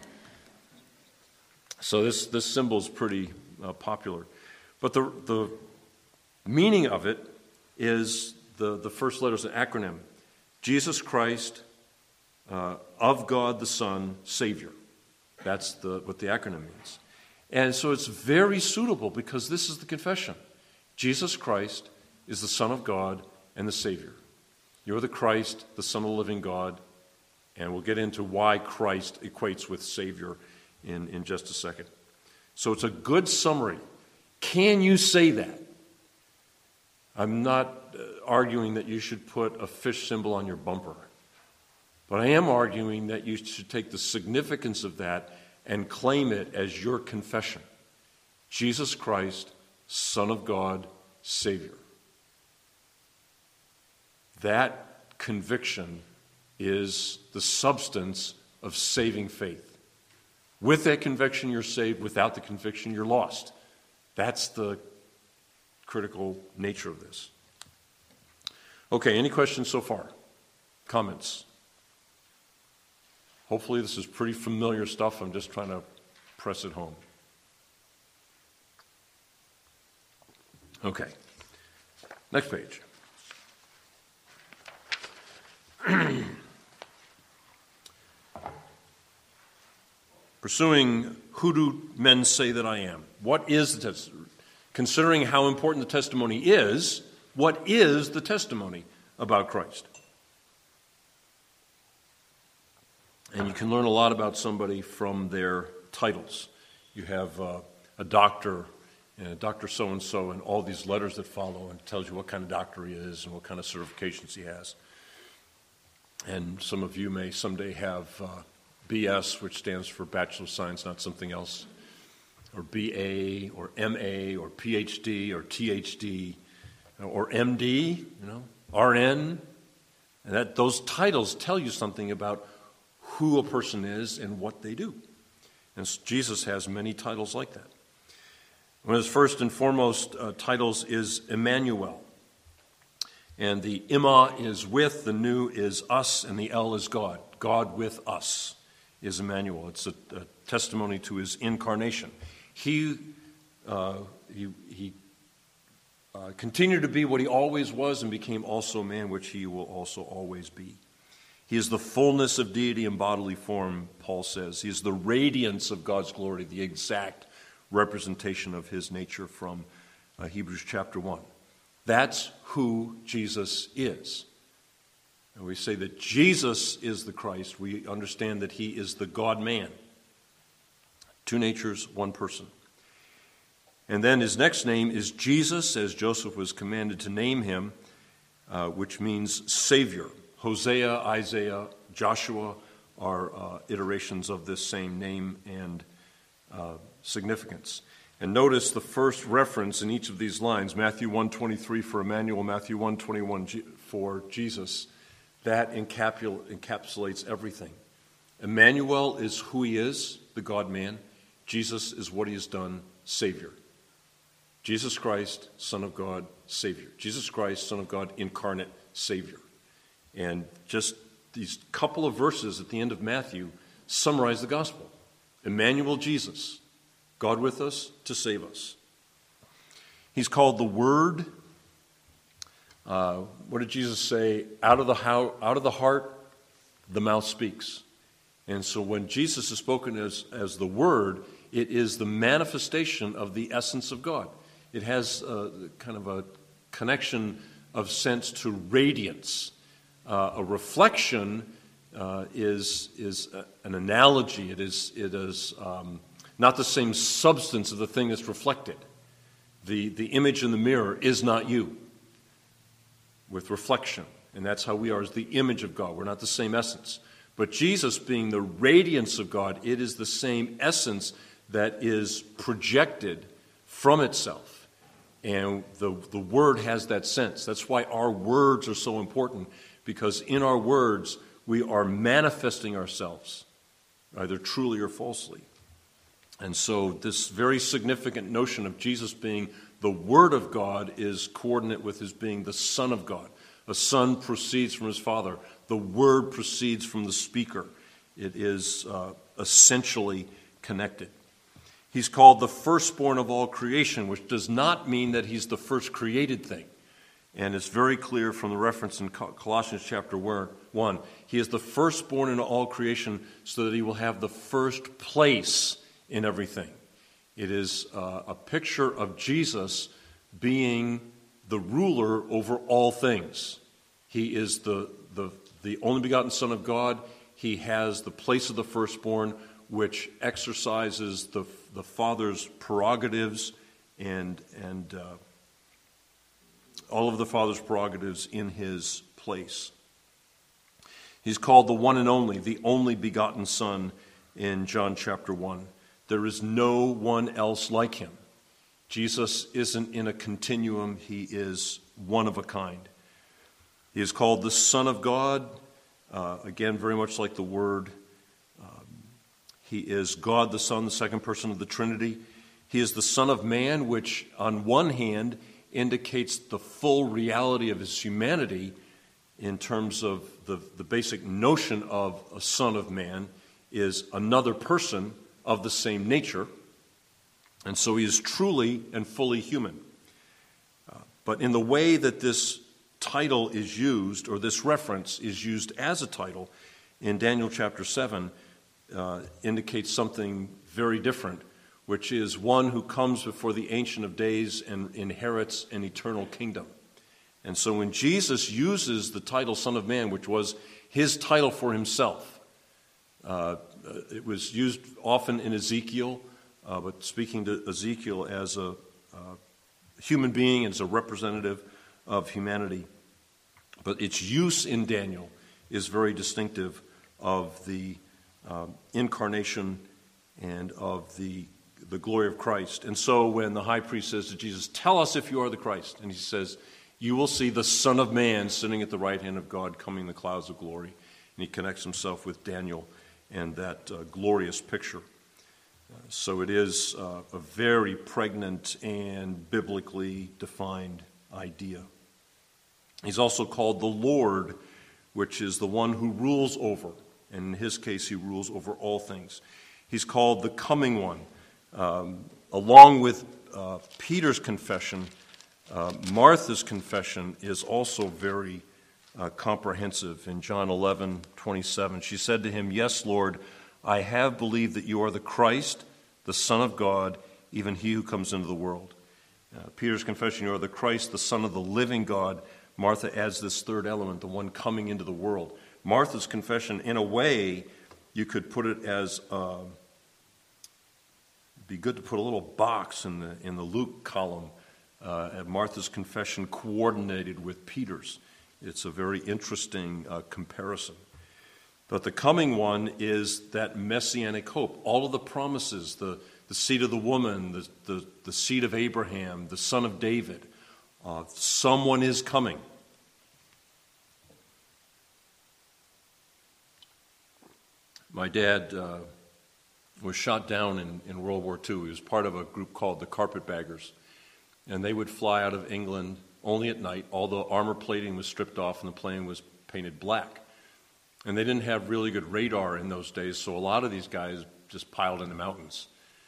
So this symbol is pretty popular. But the meaning of it is the first letter is an acronym. Jesus Christ, of God the Son, Savior. That's what the acronym means. And so it's very suitable because this is the confession. Jesus Christ is the Son of God and the Savior. You're the Christ, the Son of the living God, and we'll get into why Christ equates with Savior in just a second. So it's a good summary. Can you say that? I'm not arguing that you should put a fish symbol on your bumper, but I am arguing that you should take the significance of that and claim it as your confession. Jesus Christ, Son of God, Savior. that conviction is the substance of saving faith. With that conviction, you're saved. Without the conviction, you're lost. That's the critical nature of this. Okay, any questions so far? Comments? Hopefully this is pretty familiar stuff. I'm just trying to press it home. Okay. Next page. Pursuing who do men say that I am? What is the testimony? Considering how important the testimony is, what is the testimony about Christ? And you can learn a lot about somebody from their titles. You have a doctor, Dr. So-and-so, and all these letters that follow, and it tells you what kind of doctor he is and what kind of certifications he has. And some of you may someday have BS, which stands for Bachelor of Science, not something else, or BA, or MA, or PhD, or THD, or MD, RN. And those titles tell you something about who a person is and what they do. And Jesus has many titles like that. One of his first and foremost titles is Emmanuel. And the Imma is with, the Nu is us, and the El is God. God with us is Emmanuel. It's a testimony to his incarnation. He continued to be what he always was and became also man, which he will also always be. He is the fullness of deity in bodily form, Paul says. He is the radiance of God's glory, the exact representation of his nature from Hebrews chapter 1. That's who Jesus is. And we say that Jesus is the Christ. We understand that he is the God-man. Two natures, one person. And then his next name is Jesus, as Joseph was commanded to name him, which means Savior. Hosea, Isaiah, Joshua are iterations of this same name and significance. And notice the first reference in each of these lines, Matthew 1:23 for Emmanuel, Matthew 1:21 for Jesus, that encapsulates everything. Emmanuel is who he is, the God-man. Jesus is what he has done, Savior. Jesus Christ, Son of God, Savior. Jesus Christ, Son of God, incarnate Savior. And just these couple of verses at the end of Matthew summarize the gospel. Emmanuel, Jesus, God with us to save us. He's called the Word. What did Jesus say? Out of the heart, the mouth speaks. And so when Jesus is spoken as the Word, it is the manifestation of the essence of God. It has kind of a connection of sense to radiance. A reflection is an analogy. It is not the same substance of the thing that's reflected. The image in the mirror is not you. With reflection, and that's how we are, as the image of God. We're not the same essence. But Jesus being the radiance of God, it is the same essence that is projected from itself. And the Word has that sense. That's why our words are so important, because in our words, we are manifesting ourselves, either truly or falsely. And so this very significant notion of Jesus being the Word of God is coordinate with his being the Son of God. A son proceeds from his Father. The Word proceeds from the speaker. It is essentially connected. He's called the firstborn of all creation, which does not mean that he's the first created thing. And it's very clear from the reference in Colossians chapter 1. He is the firstborn in all creation so that he will have the first place in everything. It is a picture of Jesus being the ruler over all things. He is the only begotten Son of God. He has the place of the firstborn, which exercises the Father's prerogatives and all of the Father's prerogatives in his place. He's called the one and only, the only begotten Son in John chapter 1. There is no one else like him. Jesus isn't in a continuum. He is one of a kind. He is called the Son of God, again, very much like the Word. He is God the Son, the second person of the Trinity. He is the Son of Man, which on one hand indicates the full reality of his humanity in terms of the basic notion of a Son of Man is another person of the same nature. And so he is truly and fully human. But in the way that this title is used, or this reference is used as a title in Daniel chapter 7, indicates something very different, which is one who comes before the Ancient of Days and inherits an eternal kingdom. And so when Jesus uses the title Son of Man, which was his title for himself, it was used often in Ezekiel, but speaking to Ezekiel as a human being, as a representative of humanity. But its use in Daniel is very distinctive of the incarnation and of the glory of Christ. And so when the high priest says to Jesus, "Tell us if you are the Christ," and he says, "You will see the Son of Man sitting at the right hand of God, coming in the clouds of glory." And he connects himself with Daniel and that glorious picture. So it is a very pregnant and biblically defined idea. He's also called the Lord, which is the one who rules over. And in his case, he rules over all things. He's called the Coming One. Along with Peter's confession, Martha's confession is also very comprehensive. In John 11:27, she said to him, "Yes, Lord, I have believed that you are the Christ, the Son of God, even he who comes into the world." Peter's confession, "You are the Christ, the Son of the living God." Martha adds this third element, the one coming into the world. Martha's confession, in a way, you could put it as, it'd be good to put a little box in the Luke column, Martha's confession coordinated with Peter's. It's a very interesting comparison. But the coming one is that messianic hope. All of the promises, the seed of the woman, the seed of Abraham, the son of David, someone is coming. My dad was shot down in World War II. He was part of a group called the Carpetbaggers. And they would fly out of England only at night. All the armor plating was stripped off and the plane was painted black. And they didn't have really good radar in those days, so a lot of these guys just piled in the mountains.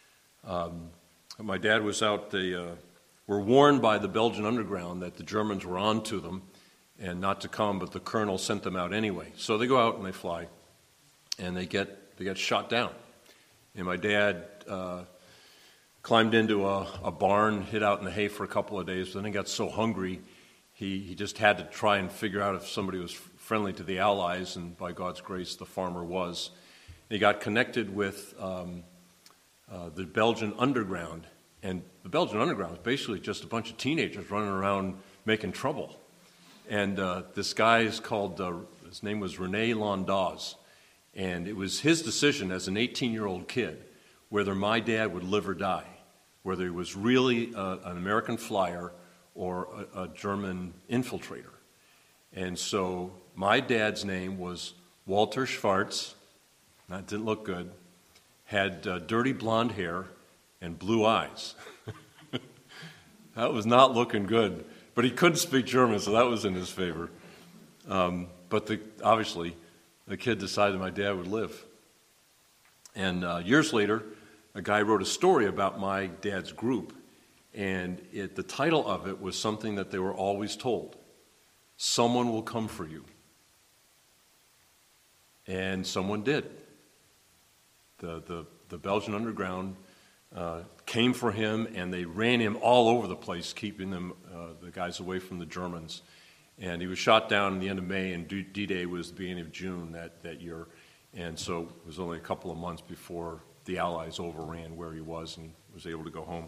My dad was out, they were warned by the Belgian underground that the Germans were on to them and not to come, but the colonel sent them out anyway. So they go out and they fly, and they get shot down. And my dad climbed into a barn, hid out in the hay for a couple of days, but then he got so hungry, he just had to try and figure out if somebody was friendly to the Allies, and by God's grace, the farmer was. He got connected with the Belgian underground, and the Belgian underground was basically just a bunch of teenagers running around making trouble. And this guy is called, his name was René Landaz, and it was his decision as an 18-year-old kid whether my dad would live or die, whether he was really an American flyer or a German infiltrator. And so my dad's name was Walter Schwartz. That didn't look good. Had dirty blonde hair and blue eyes. That was not looking good. But he couldn't speak German, so that was in his favor. But obviously, the kid decided my dad would live. And years later, a guy wrote a story about my dad's group, and the title of it was something that they were always told. Someone will come for you. And someone did. The Belgian underground came for him, and they ran him all over the place, keeping the guys away from the Germans. And he was shot down in the end of May, and D-Day was the beginning of June that year. And so it was only a couple of months before the Allies overran where he was and was able to go home.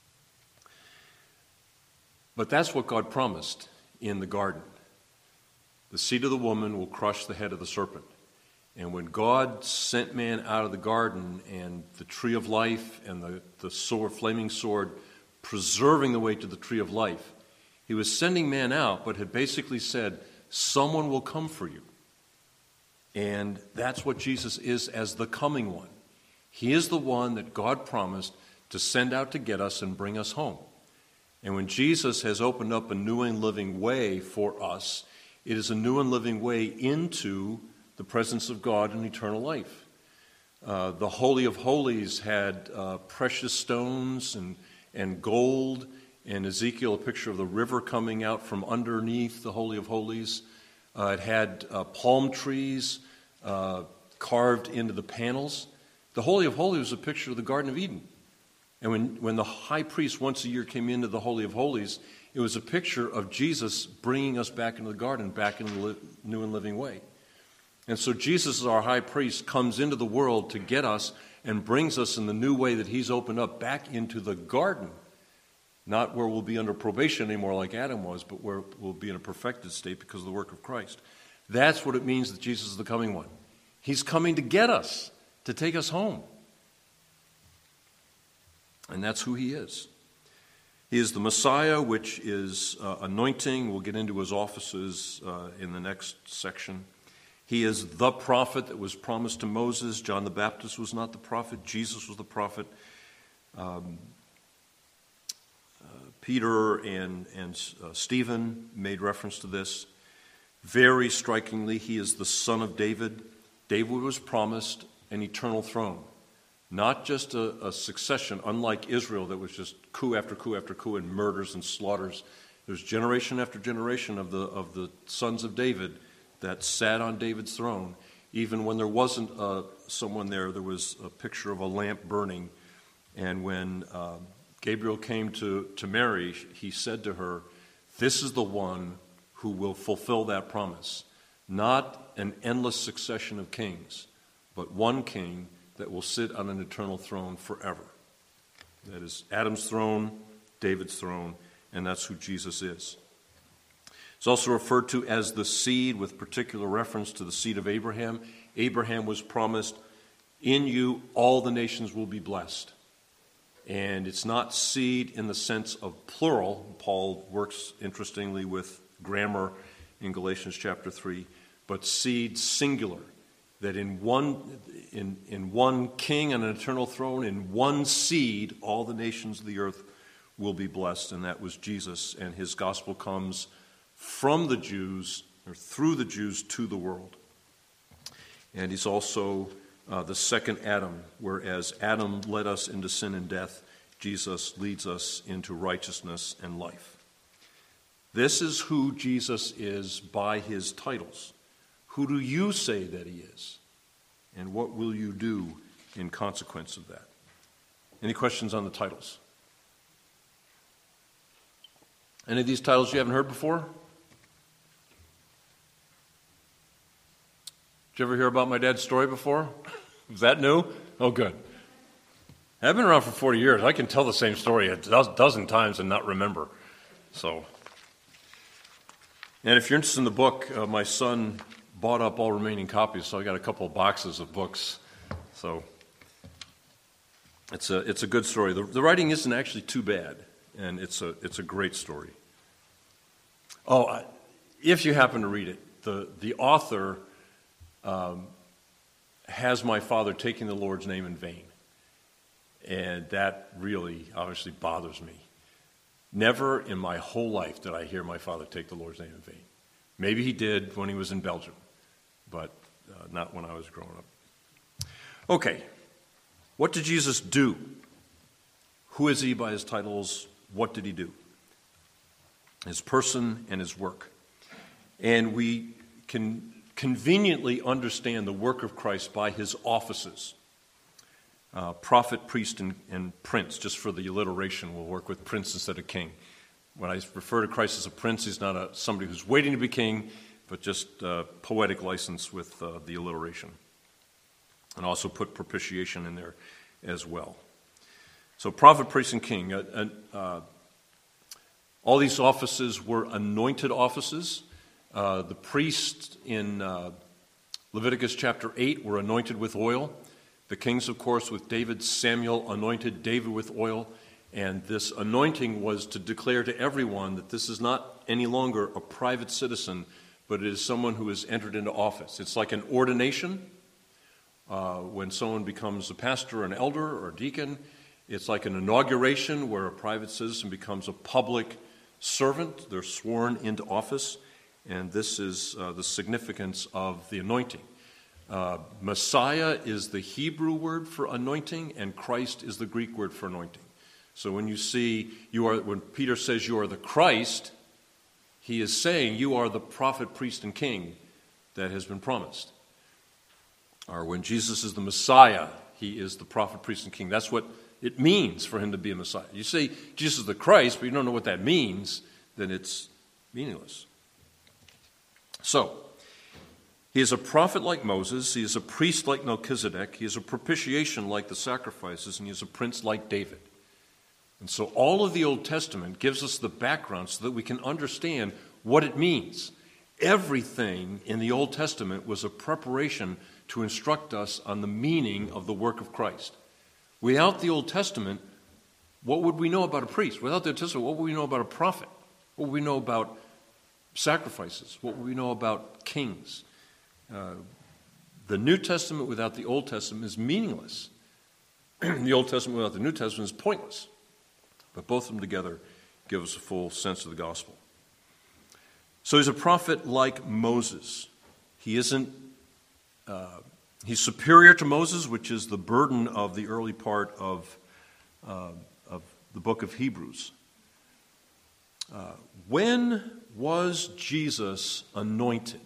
But that's what God promised in the garden. The seed of the woman will crush the head of the serpent. And when God sent man out of the garden, and the tree of life and the sword, flaming sword, preserving the way to the tree of life, he was sending man out, but had basically said, someone will come for you. And that's what Jesus is as the coming one. He is the one that God promised to send out to get us and bring us home. And when Jesus has opened up a new and living way for us, it is a new and living way into the presence of God in eternal life. The Holy of Holies had precious stones and gold, and Ezekiel, a picture of the river coming out from underneath the Holy of Holies. It had palm trees carved into the panels. The Holy of Holies was a picture of the Garden of Eden. And when the high priest once a year came into the Holy of Holies, it was a picture of Jesus bringing us back into the garden, back into the new and living way. And so Jesus, as our high priest, comes into the world to get us and brings us in the new way that he's opened up back into the garden. Not where we'll be under probation anymore like Adam was, but where we'll be in a perfected state because of the work of Christ. That's what it means that Jesus is the coming one. He's coming to get us, to take us home. And that's who he is. He is the Messiah, which is anointing. We'll get into his offices in the next section. He is the prophet that was promised to Moses. John the Baptist was not the prophet. Jesus was the prophet. Peter and Stephen made reference to this. Very strikingly, he is the son of David. David was promised an eternal throne. Not just a succession, unlike Israel, that was just coup after coup after coup and murders and slaughters. There's generation after generation of the sons of David that sat on David's throne. Even when there wasn't someone there was a picture of a lamp burning. And when Gabriel came to Mary, he said to her, "This is the one who will fulfill that promise. Not an endless succession of kings, but one king that will sit on an eternal throne forever." That is Adam's throne, David's throne, and that's who Jesus is. It's also referred to as the seed, with particular reference to the seed of Abraham. Abraham was promised, "In you all the nations will be blessed." And it's not seed in the sense of plural. Paul works interestingly with grammar in Galatians chapter 3, but seed singular. That in one king on an eternal throne, in one seed, all the nations of the earth will be blessed. And that was Jesus. And his gospel comes from the Jews, or through the Jews, to the world. And he's also the second Adam. Whereas Adam led us into sin and death, Jesus leads us into righteousness and life. This is who Jesus is by his titles. Who do you say that he is? And what will you do in consequence of that? Any questions on the titles? Any of these titles you haven't heard before? Did you ever hear about my dad's story before? Was that new? Oh, good. I've been around for 40 years. I can tell the same story a dozen times and not remember. And if you're interested in the book, my son bought up all remaining copies, so I got a couple of boxes of books. So it's a good story. The writing isn't actually too bad, and it's a great story. If you happen to read it, the author has my father taking the Lord's name in vain, and that really obviously bothers me. Never in my whole life did I hear my father take the Lord's name in vain. Maybe he did when he was in Belgium, but not when I was growing up. Okay, what did Jesus do? Who is he by his titles? What did he do? His person and his work. And we can conveniently understand the work of Christ by his offices. Prophet, priest, and prince. Just for the alliteration, we'll work with prince instead of king. When I refer to Christ as a prince, he's not somebody who's waiting to be king, but just poetic license with the alliteration. And also put propitiation in there as well. So prophet, priest, and king. All these offices were anointed offices. The priests in Leviticus chapter 8 were anointed with oil. The kings, of course, with David, Samuel anointed David with oil. And this anointing was to declare to everyone that this is not any longer a private citizen, but it is someone who has entered into office. It's like an ordination. When someone becomes a pastor, an elder, or a deacon, it's like an inauguration where a private citizen becomes a public servant. They're sworn into office, and this is the significance of the anointing. Messiah is the Hebrew word for anointing, and Christ is the Greek word for anointing. So when you see when Peter says you are the Christ, he is saying you are the prophet, priest, and king that has been promised. Or when Jesus is the Messiah, he is the prophet, priest, and king. That's what it means for him to be a Messiah. You say Jesus is the Christ, but you don't know what that means, then it's meaningless. So, he is a prophet like Moses, he is a priest like Melchizedek, he is a propitiation like the sacrifices, and he is a prince like David. And so all of the Old Testament gives us the background so that we can understand what it means. Everything in the Old Testament was a preparation to instruct us on the meaning of the work of Christ. Without the Old Testament, what would we know about a priest? Without the Old Testament, what would we know about a prophet? What would we know about sacrifices? What would we know about kings? The New Testament without the Old Testament is meaningless. The Old Testament without the New Testament is pointless. But both of them together give us a full sense of the gospel. So he's a prophet like Moses. He's superior to Moses, which is the burden of the early part of the book of Hebrews. When was Jesus anointed?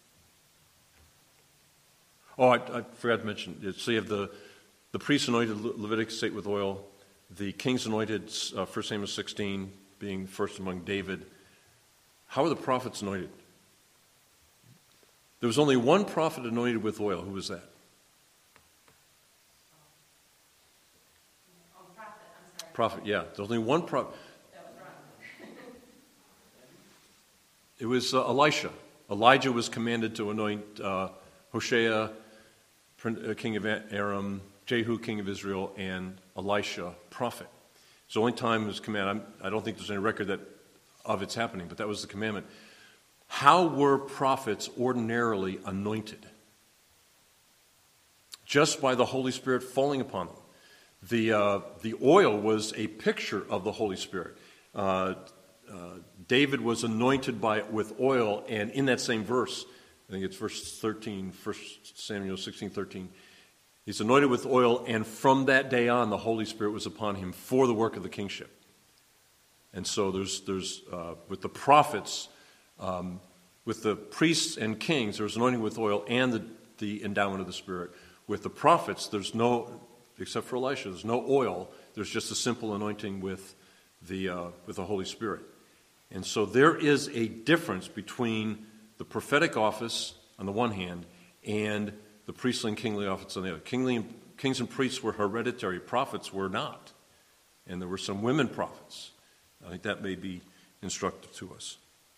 Oh, I forgot to mention. So you have the priest anointed Leviticus 8 with oil, the kings anointed 1 Samuel 16, being first among David. How are the prophets anointed? There was only one prophet anointed with oil. Who was that? Prophet, yeah. There's only one prophet. That was wrong. It was Elisha. Elijah was commanded to anoint Hoshea, king of Aram, Jehu, king of Israel, and Elisha, prophet. It's the only time it was commanded. I don't think there's any record of its happening, but that was the commandment. How were prophets ordinarily anointed? Just by the Holy Spirit falling upon them. The oil was a picture of the Holy Spirit. David was anointed with oil, and in that same verse, I think it's verse 13, 1 Samuel 16:13, he's anointed with oil, and from that day on, the Holy Spirit was upon him for the work of the kingship. And so there's with the prophets, with the priests and kings, there was anointing with oil and the endowment of the Spirit. With the prophets, there's no, except for Elisha, there's no oil. There's just a simple anointing with the Holy Spirit. And so there is a difference between the prophetic office on the one hand and the priestly and kingly office on the other. Kings and priests were hereditary. Prophets were not. And there were some women prophets. I think that may be instructive to us.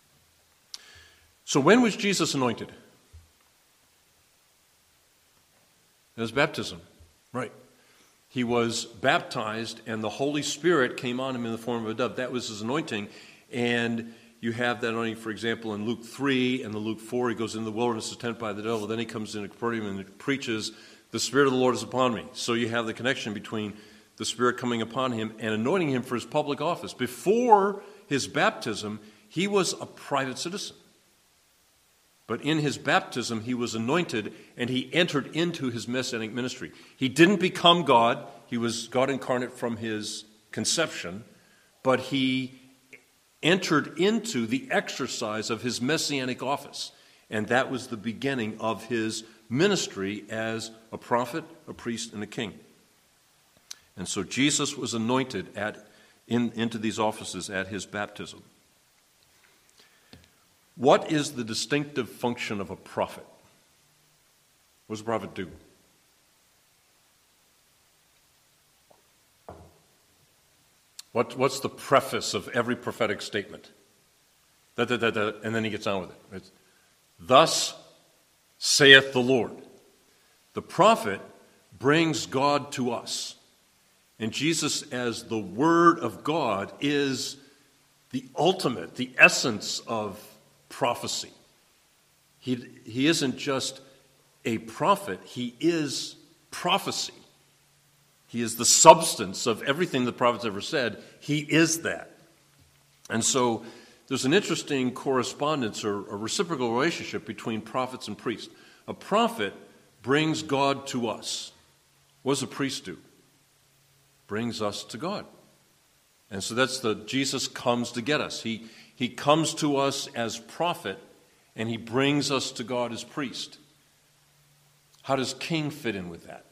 So when was Jesus anointed? It was baptism. Right. He was baptized and the Holy Spirit came on him in the form of a dove. That was his anointing. And you have that anointing, for example, in Luke 3 and the Luke 4. He goes into the wilderness, is tempted by the devil. Then he comes into Capernaum and preaches, "The Spirit of the Lord is upon me." So you have the connection between the Spirit coming upon him and anointing him for his public office. Before his baptism, he was a private citizen. But in his baptism, he was anointed and he entered into his messianic ministry. He didn't become God. He was God incarnate from his conception. But he entered into the exercise of his messianic office. And that was the beginning of his ministry as a prophet, a priest, and a king. And so Jesus was anointed into these offices at his baptism. What is the distinctive function of a prophet? What does a prophet do? What's the preface of every prophetic statement? And then he gets on with it. It's, "Thus saith the Lord." The prophet brings God to us. And Jesus, as the Word of God, is the ultimate, the essence of prophecy. He isn't just a prophet, he is prophecy. He is the substance of everything the prophets ever said. He is that. And so there's an interesting correspondence or a reciprocal relationship between prophets and priests. A prophet brings God to us. What does a priest do? Brings us to God. And so that's Jesus comes to get us. He comes to us as prophet, and he brings us to God as priest. How does king fit in with that?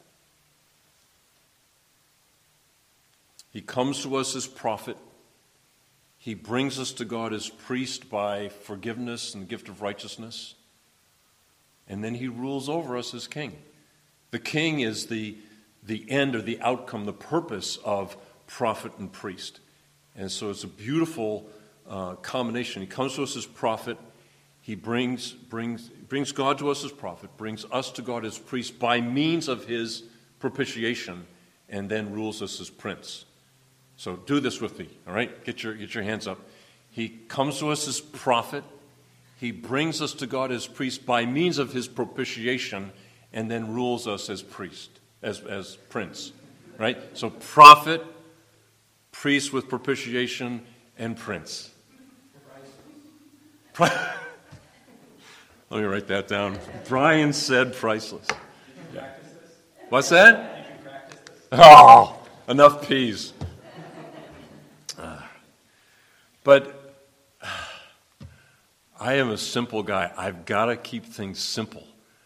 He comes to us as prophet. He brings us to God as priest by forgiveness and the gift of righteousness. And then he rules over us as king. The king is the end or the outcome, the purpose of prophet and priest. And so it's a beautiful combination. He comes to us as prophet. He brings God to us as prophet, brings us to God as priest by means of his propitiation, and then rules us as prince. So do this with me, all right? Get your hands up. He comes to us as prophet. He brings us to God as priest by means of his propitiation, and then rules us as priest, as prince, right? So prophet, priest with propitiation, and prince. Let me write that down. Brian said priceless. Yeah. What's that? Oh, enough peas. But I am a simple guy. I've got to keep things simple.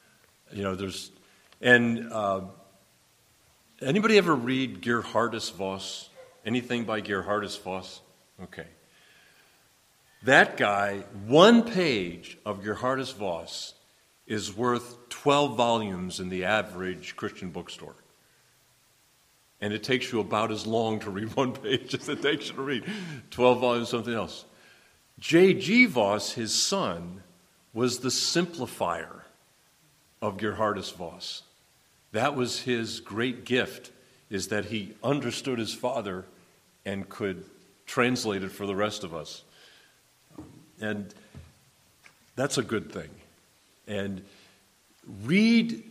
Anybody ever read Geerhardus Vos? Anything by Geerhardus Vos? Okay. That guy, one page of Geerhardus Vos is worth 12 volumes in the average Christian bookstore. And it takes you about as long to read one page as it takes you to read 12 volumes of something else. J.G. Vos, his son, was the simplifier of Geerhardus Vos. That was his great gift, is that he understood his father and could translate it for the rest of us. And that's a good thing. And read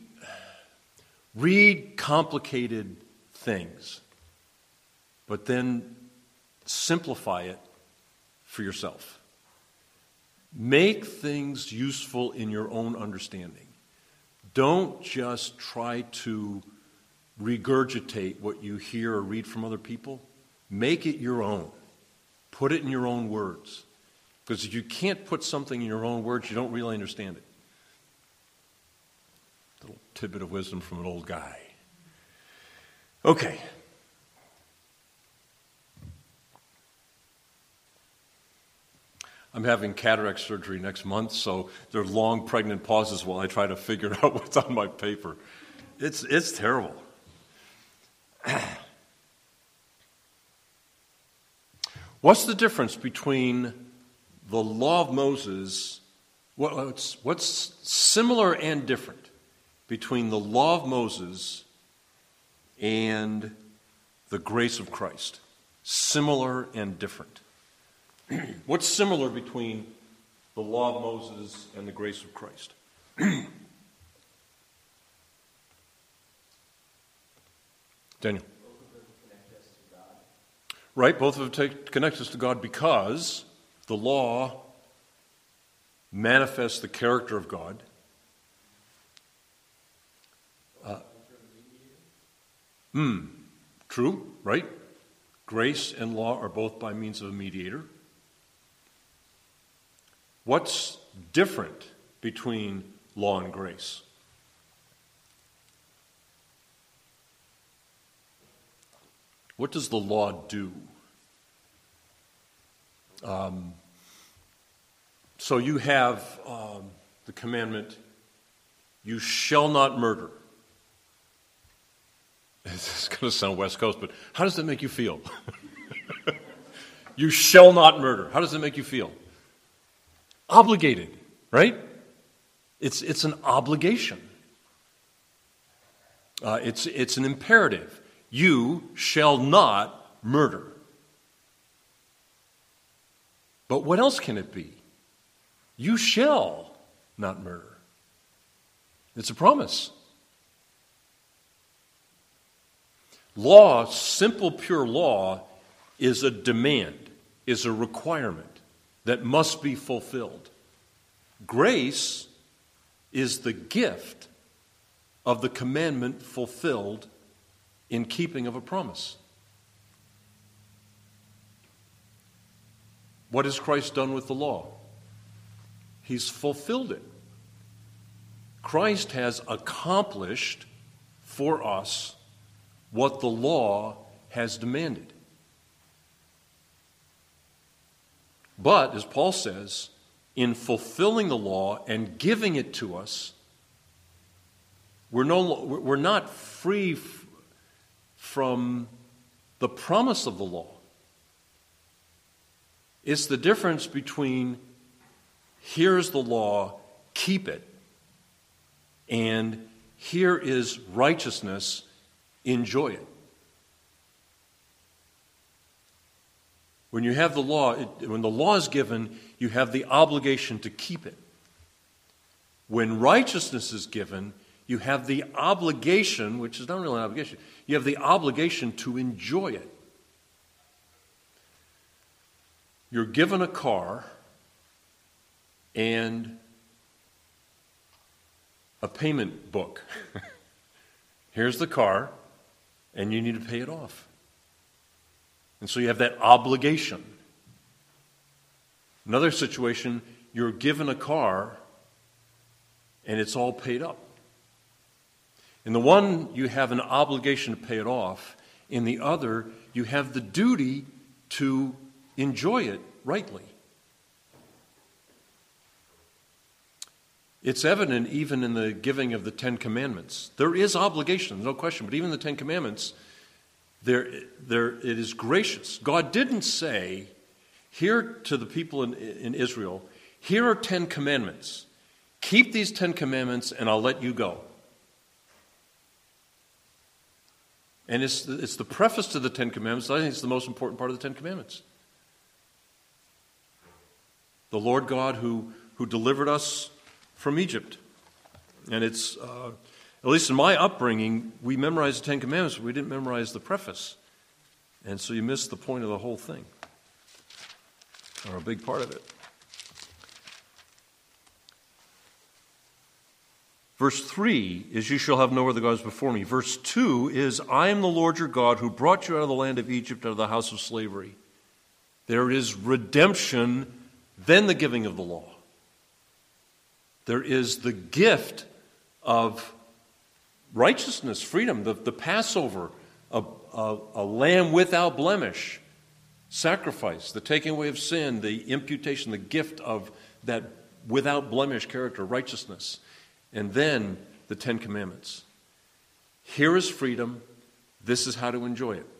complicated things, but then simplify it for yourself. Make things useful in your own understanding. Don't just try to regurgitate what you hear or read from other people. Make it your own. Put it in your own words. Because if you can't put something in your own words, you don't really understand it. Little tidbit of wisdom from an old guy. Okay. I'm having cataract surgery next month, so there are long pregnant pauses while I try to figure out what's on my paper. It's terrible. What's the difference between the law of Moses? What's similar and different between the law of Moses and the grace of Christ? Similar and different. What's similar between the law of Moses and the grace of Christ? Daniel. Both of them connect us to God. Right, both of them connect us to God because the law manifests the character of God. True, right? Grace and law are both by means of a mediator. What's different between law and grace? What does the law do? So you have the commandment, you shall not murder. It's going to sound West Coast, but how does that make you feel? You shall not murder. How does that make you feel? Obligated, right? It's an obligation. It's an imperative. You shall not murder. But what else can it be? You shall not murder. It's a promise. Law, simple, pure law, is a demand, is a requirement that must be fulfilled. Grace is the gift of the commandment fulfilled in keeping of a promise. What has Christ done with the law? He's fulfilled it. Christ has accomplished for us what the law has demanded. But, as Paul says, in fulfilling the law and giving it to us, we're not free from the promise of the law. It's the difference between here's the law, keep it, and here is righteousness, enjoy it. When you have the law, when the law is given, you have the obligation to keep it. When righteousness is given, you have the obligation, which is not really an obligation, you have the obligation to enjoy it. You're given a car and a payment book. Here's the car, and you need to pay it off. And so you have that obligation. Another situation, you're given a car, and it's all paid up. In the one, you have an obligation to pay it off. In the other, you have the duty to enjoy it rightly. It's evident even in the giving of the Ten Commandments. There is obligation, no question, but even the Ten Commandments, it is gracious. God didn't say, here to the people in Israel, here are 10 commandments. Keep these 10 commandments and I'll let you go. And it's the preface to the Ten Commandments. I think it's the most important part of the Ten Commandments. The Lord God who delivered us from Egypt. And it's, at least in my upbringing, we memorized the Ten Commandments, but we didn't memorize the preface. And so you miss the point of the whole thing, or a big part of it. Verse 3 is, you shall have no other gods before me. Verse 2 is, I am the Lord your God who brought you out of the land of Egypt, out of the house of slavery. There is redemption, then the giving of the law. There is the gift of righteousness, freedom, the Passover, a lamb without blemish, sacrifice, the taking away of sin, the imputation, the gift of that without blemish character, righteousness. And then the Ten Commandments. Here is freedom. This is how to enjoy it.